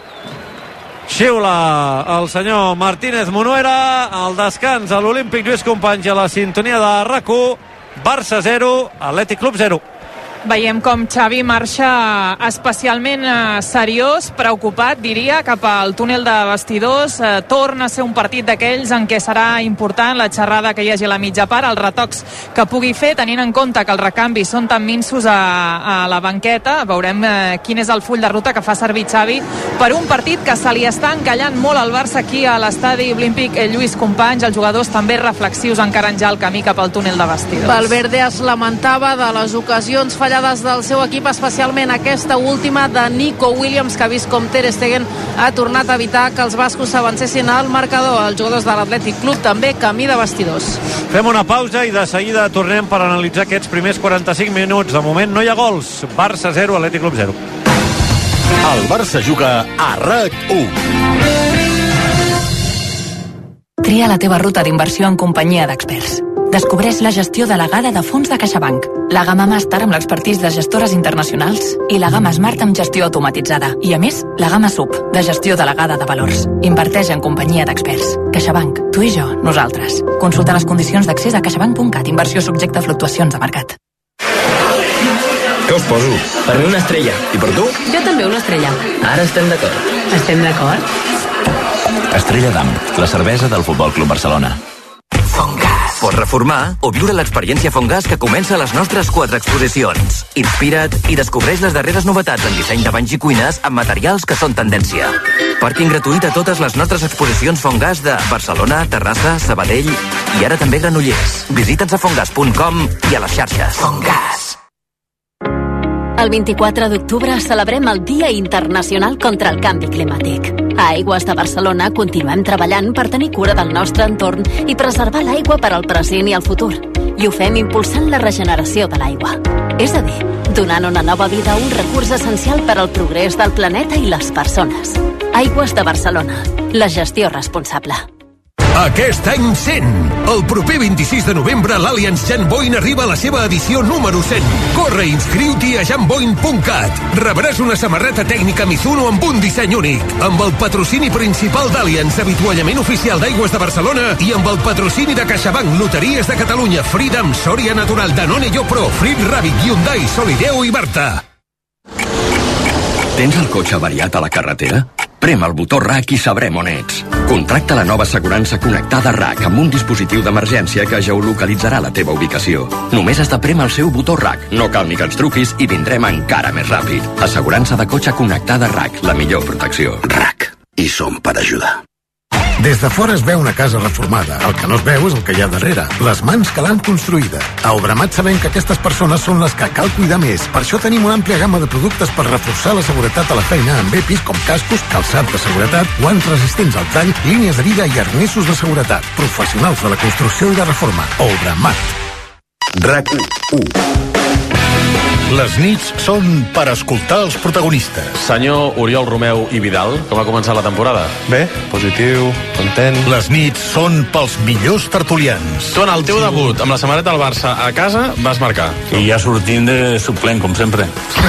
Speaker 1: xiula el senyor Martínez Munuera, al descans a l'Olímpic Lluís Companys a la sintonia de RAC u, Barça zero, Atlètic Club zero.
Speaker 4: Veiem com Xavi marxa especialment eh, seriós, preocupat, diria, cap al túnel de vestidors. Eh, torna a ser un partit d'aquells en què serà important la xerrada que hi hagi a la mitja part, els retocs que pugui fer, tenint en compte que els recanvis són tan minsos a, a la banqueta. Veurem eh, quin és el full de ruta que fa servir Xavi per un partit que se li està encallant molt al Barça aquí a l'estadi Olímpic Lluís Companys. Els jugadors també reflexius encarant ja el camí cap al túnel de vestidors.
Speaker 5: Valverde es lamentava de les ocasions fallades del seu equip, especialment aquesta última de Nico Williams, que ha vist com Ter Stegen ha tornat a evitar que els bascos s'avancessin al marcador. Els jugadors de l'Atlètic Club també camí de vestidors.
Speaker 1: Fem una pausa i de seguida tornem per analitzar aquests primers quaranta-cinc minuts. De moment no hi ha gols. Barça zero, Atlètic Club zero.
Speaker 9: El Barça juga a RAC u.
Speaker 10: Tria la teva ruta d'inversió en companyia d'experts. Descobreix la gestió delegada de fons de CaixaBank, la gamma Master amb l'expertís de gestores internacionals i la gamma Smart amb gestió automatitzada. I a més, la gamma Sub, de gestió delegada de valors. Inverteix en companyia d'experts. CaixaBank, tu i jo, nosaltres. Consulta les condicions d'accés a caixabank punt cat. Inversió subjecte a fluctuacions de mercat.
Speaker 9: Què us poso?
Speaker 11: Per mi una estrella.
Speaker 9: I per tu?
Speaker 11: Jo també una estrella. Ara estem d'acord. Estem d'acord?
Speaker 9: Estrella d'Am, la cervesa del Futbol Club Barcelona.
Speaker 12: Fongas. Pots reformar o viure l'experiència Fongas que comença a les nostres quatre exposicions. Inspira't i descobreix les darreres novetats en disseny de banys i cuines amb materials que són tendència. Pàrquing gratuït a totes les nostres exposicions Fongas de Barcelona, Terrassa, Sabadell i ara també Granollers. Visita'ns a fongas punt com i a les xarxes. Fongas.
Speaker 13: El vint-i-quatre d'octubre celebrem el Dia Internacional contra el Canvi Climàtic. A Aigües de Barcelona continuem treballant per tenir cura del nostre entorn i preservar l'aigua per al present i el futur. I ho fem impulsant la regeneració de l'aigua. És a dir, donant una nova vida a un recurs essencial per al progrés del planeta i les persones. Aigües de Barcelona. La gestió responsable.
Speaker 14: Aquest any cent. El proper vint-i-sis de novembre l'Allianz Janboin arriba a la seva edició número cent. Corre i inscriu-t'hi a janboin punt cat. Rebràs una samarreta tècnica Mizuno amb un disseny únic, amb el patrocini principal d'Allianz, avituallament oficial d'Aigües de Barcelona, i amb el patrocini de CaixaBank, Loteries de Catalunya, Freedom, Soria Natural, Danone Yopro, Frit Rabbit, Hyundai, Solideo i Barta.
Speaker 15: Tens el cotxe avariat a la carretera? Prem el botó RAC i sabrem on ets. Contracta la nova assegurança connectada RAC amb un dispositiu d'emergència que geolocalitzarà la teva ubicació. Només has de prémer el seu botó RAC. No cal ni que ens truquis i vindrem encara més ràpid. Assegurança de cotxe connectada RAC, la millor protecció.
Speaker 16: RAC. I som per ajudar. Des de fora es veu una casa reformada. El que no es veu és el que hi ha darrere. Les mans que l'han construïda. A Obramat sabem que aquestes persones són les que cal cuidar més. Per això tenim una àmplia gamma de productes per reforçar la seguretat a la feina amb E P Is com cascos, calçat de seguretat, guants resistents al tall, línies de vida i arnesos de seguretat. Professionals de la construcció i la reforma. Obramat.
Speaker 9: RAC u. Les nits són per escoltar els protagonistes.
Speaker 17: Senyor Oriol Romeu i Vidal, com ha començat la temporada?
Speaker 6: Bé, positiu, content.
Speaker 9: Les nits són pels millors tertulians.
Speaker 17: Tu en el teu debut amb la samarreta del Barça a casa vas marcar.
Speaker 18: I ja sortim de suplent, com sempre.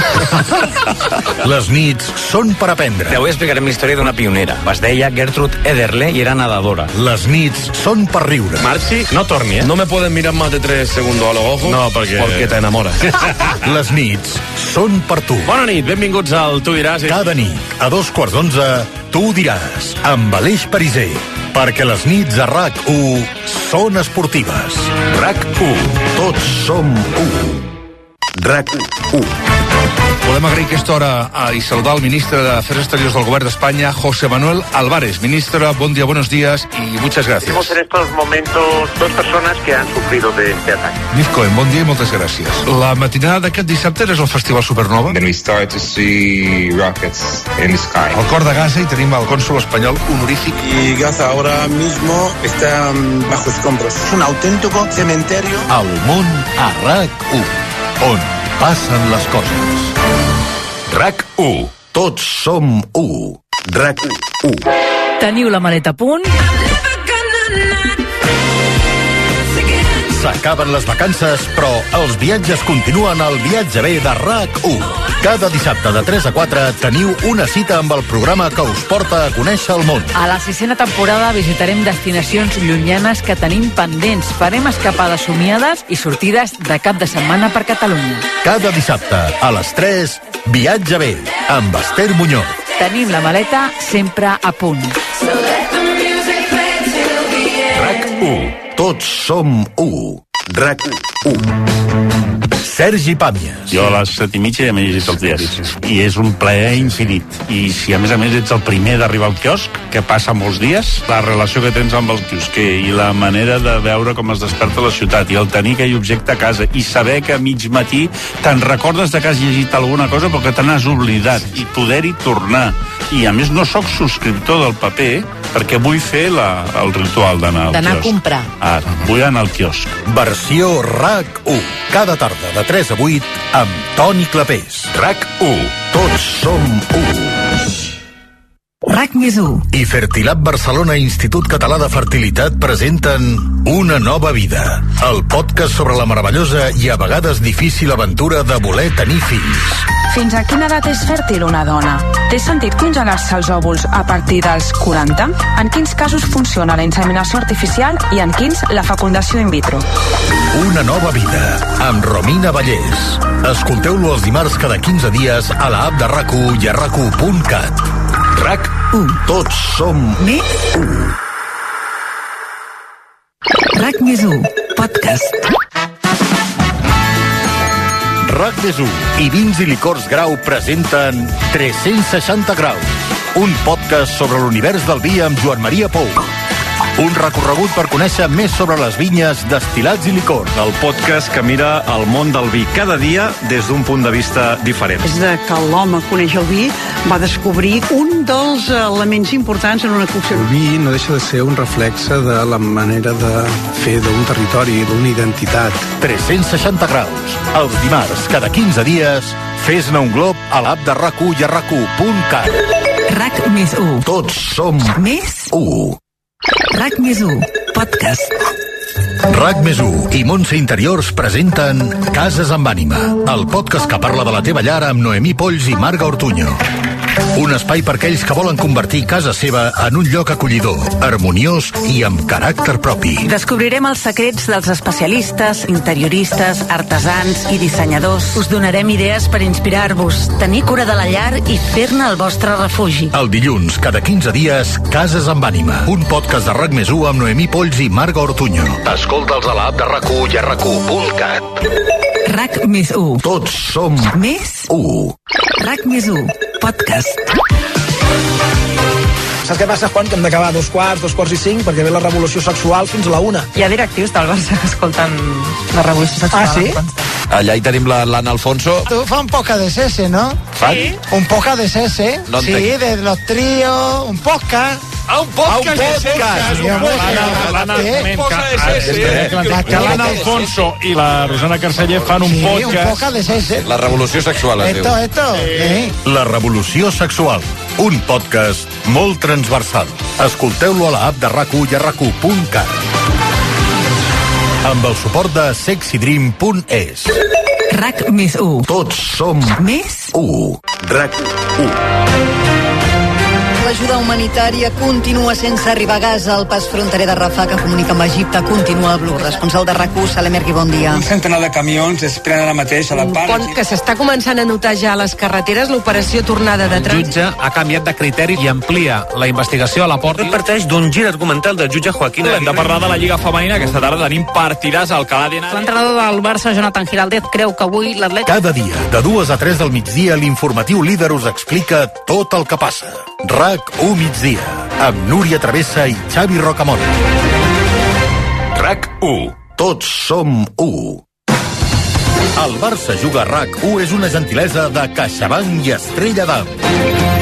Speaker 9: Les nits són per aprendre.
Speaker 19: Avui explicarem la història d'una pionera. Es deia Gertrude Ederle i era nedadora.
Speaker 9: Les nits són per riure.
Speaker 17: Marxi, no torni, eh?
Speaker 20: No me pueden mirar más de tres segundos a los ojos.
Speaker 17: No, perquè...
Speaker 20: Porque te enamoras.
Speaker 9: Les nits són per tu.
Speaker 17: Bona nit, benvinguts al Tu diràs.
Speaker 9: Cada nit, a dos quarts d'onze, Tu diràs, amb Aleix Pariser. Perquè les nits a RAC u són esportives. RAC u. Tots som u.
Speaker 14: RAC u.
Speaker 21: Volem agrair aquesta hora a, i saludar el ministre de Afers Exteriors del Govern d'Espanya, José Manuel Álvarez. Ministra, bon dia, buenos días y muchas gracias.
Speaker 22: Tenemos en estos momentos dos personas que han sufrido de este ataque.
Speaker 21: Nick Cohen, bon dia i moltes gràcies. La matinada d'aquest dissabte és el Festival Supernova.
Speaker 23: Then we start to see rockets in the sky.
Speaker 21: Al cor de Gaza hi tenim el cònsol espanyol honorífic.
Speaker 24: Y Gaza ahora mismo está bajo escombros. Es un auténtico cementerio.
Speaker 14: El món a RAC u, on passen les coses. RAC u. Tots som u. RAC u.
Speaker 10: Teniu la maleta a punt?
Speaker 14: S'acaben les vacances, però els viatges continuen al Viatge B de RAC u. Cada dissabte de tres a quatre teniu una cita amb el programa que us porta a conèixer el món.
Speaker 10: A la sisena temporada visitarem destinacions llunyanes que tenim pendents. Farem escapades somiades i sortides de cap de setmana per Catalunya.
Speaker 14: Cada dissabte, a les tres, Viatge B, amb Esther Muñoz.
Speaker 10: Tenim la maleta sempre a punt.
Speaker 14: RAC u. Tots som u. RAC u. Sergi Pàmies.
Speaker 18: Jo a les set i mitja ja m'he llegit els diaris. I és un plaer infinit. I si a més a més ets el primer d'arribar al quiosc, que passa molts dies, la relació que tens amb el quiosquer i la manera de veure com es desperta la ciutat i el tenir aquell objecte a casa i saber que a mig matí te'n recordes de que has llegit alguna cosa però que te n'has oblidat i poder-hi tornar. I a més no sóc subscriptor del paper perquè vull fer la, el ritual d'anar al
Speaker 10: D'anar a
Speaker 18: quiosc.
Speaker 10: comprar.
Speaker 18: Ara, vull anar al quiosc.
Speaker 14: Versió RAC u. Cada tarda de tres a vuit amb Toni Clapés. RAC u. Tots som u.
Speaker 10: RAC més u.
Speaker 14: I Fertilab Barcelona Institut Català de Fertilitat presenten Una nova vida, el podcast sobre la meravellosa i a vegades difícil aventura de voler tenir fills.
Speaker 25: Fins a quina edat és fèrtil una dona? Té sentit congelar-se els òvuls a partir dels quaranta? En quins casos funciona la inseminació artificial i en quins la fecundació in vitro?
Speaker 14: Una nova vida, amb Romina Vallès. Escolteu-lo els dimarts cada quinze dies a la app de RAC u i a rac u punt cat. RAC u. Tots som
Speaker 10: més
Speaker 14: u.
Speaker 10: RAC més u. Podcast.
Speaker 14: RAC més u i Vins i Licors Grau presenten tres-cents seixanta graus, un podcast sobre l'univers del vi amb Joan Maria Pou. Un recorregut per conèixer més sobre les vinyes, destil·lats i licors.
Speaker 26: El podcast que mira el món del vi cada dia des d'un punt de vista diferent.
Speaker 27: Des de que l'home coneix el vi, va descobrir un dels elements importants en una cocció.
Speaker 28: El vi no deixa de ser un reflexe de la manera de fer d'un territori, d'una identitat.
Speaker 14: tres-cents seixanta graus. Els dimarts, cada quinze dies, fes-ne un glob a l'app de RAC u i a rac u punt cat.
Speaker 10: RAC més u.
Speaker 14: Tots som
Speaker 10: més
Speaker 14: u.
Speaker 10: RAC més u. Podcast.
Speaker 14: RAC més u i Montse Interiors presenten Cases amb ànima, el podcast que parla de la teva llar amb Noemí Polls i Marga Ortuño. Un espai per aquells que volen convertir casa seva en un lloc acollidor, harmoniós i amb caràcter propi.
Speaker 25: Descobrirem els secrets dels especialistes, interioristes, artesans i dissenyadors. Us donarem idees per inspirar-vos, tenir cura de la llar i fer-ne el vostre refugi.
Speaker 14: El dilluns, cada quinze dies, Cases amb ànima, un podcast de RAC més u amb Noemí Polls i Marga Ortuño. Escolta'ls a l'app de RAC u i a rac u punt cat.
Speaker 10: RAC més u.
Speaker 14: Tots som
Speaker 10: més
Speaker 14: u.
Speaker 10: RAC més u. Podcast.
Speaker 29: Saps què passa, Juan? Que hem d'acabar a dos quarts, dos quarts i cinc, perquè ve la revolució sexual fins a la una.
Speaker 4: Hi ha directius del Barça que escolten la revolució sexual.
Speaker 29: Ah, sí?
Speaker 6: Allà hi tenim l'Anna Alfonso.
Speaker 29: Tu fa un poca de sese, ¿no?
Speaker 6: Sí.
Speaker 29: Un poca de sese.
Speaker 6: No
Speaker 29: sí,
Speaker 6: entenc.
Speaker 29: de los tríos, un poca.
Speaker 21: Ah, un podcast!
Speaker 29: Ah, un podcast!
Speaker 21: Sí, l'Anna l'Anna Alfonso i la Rosana Carceller fan un
Speaker 29: Sí, un
Speaker 21: podcast.
Speaker 29: poca de sese.
Speaker 6: La revolució sexual es diu.
Speaker 29: Esto, esto. Sí.
Speaker 14: La revolució sexual, un podcast molt transversal. Escolteu-lo a la app de RAC u i a rac u punt cat. Amb el suport de sexy dream punt es.
Speaker 10: RAC més u.
Speaker 14: Tots som
Speaker 10: més
Speaker 14: u. RAC u.
Speaker 30: La
Speaker 1: l'ajuda humanitària continua sense arribar a Gaza. El pas fronterer de Rafah, que comunica amb Egipte, continua al blu. Responsable de RAC u, Salem Ergui, bon dia.
Speaker 2: Un centenar de camions esperen ara mateix a la part...
Speaker 3: Un pont que s'està començant a notar ja a les carreteres, l'operació tornada de trànsit.
Speaker 5: El jutge ha canviat de criteri i amplia la investigació a la porta.
Speaker 7: Parteix d'un gir argumental del jutge Joaquín.
Speaker 5: Hem de parlar de la Lliga Femenina. Aquesta tarda tenim partidàs al Alcalá de Henares.
Speaker 8: L'entrenador del Barça, Jonathan Giraldez, creu que avui l'Atlètic...
Speaker 9: Cada dia, de dues a tres del migdia, l'informatiu líder us explica tot el que passa. RAC u migdia, amb Núria Travessa i Xavi Rocamora. RAC u. Tots som u. El Barça juga a RAC u és una gentilesa de CaixaBank i Estrella d'Am.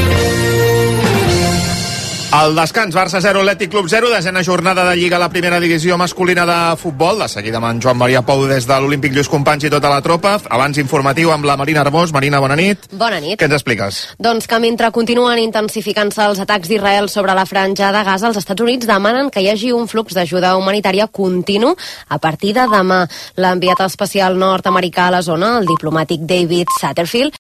Speaker 11: Al descans, Barça zero, Atlètic Club zero, desena jornada de Lliga a la primera divisió masculina de futbol. De seguida amb en Joan Maria Pou des de l'Olímpic Lluís Companys i tota la tropa. Abans informatiu amb la Marina Arbós. Marina, bona nit.
Speaker 12: Bona nit.
Speaker 11: Què ens expliques?
Speaker 12: Doncs que mentre continuen intensificant-se els atacs d'Israel sobre la franja de Gaza, els Estats Units demanen que hi hagi un flux d'ajuda humanitària continu a partir de demà. L'enviat especial nord-americà a la zona, el diplomàtic David Satterfield,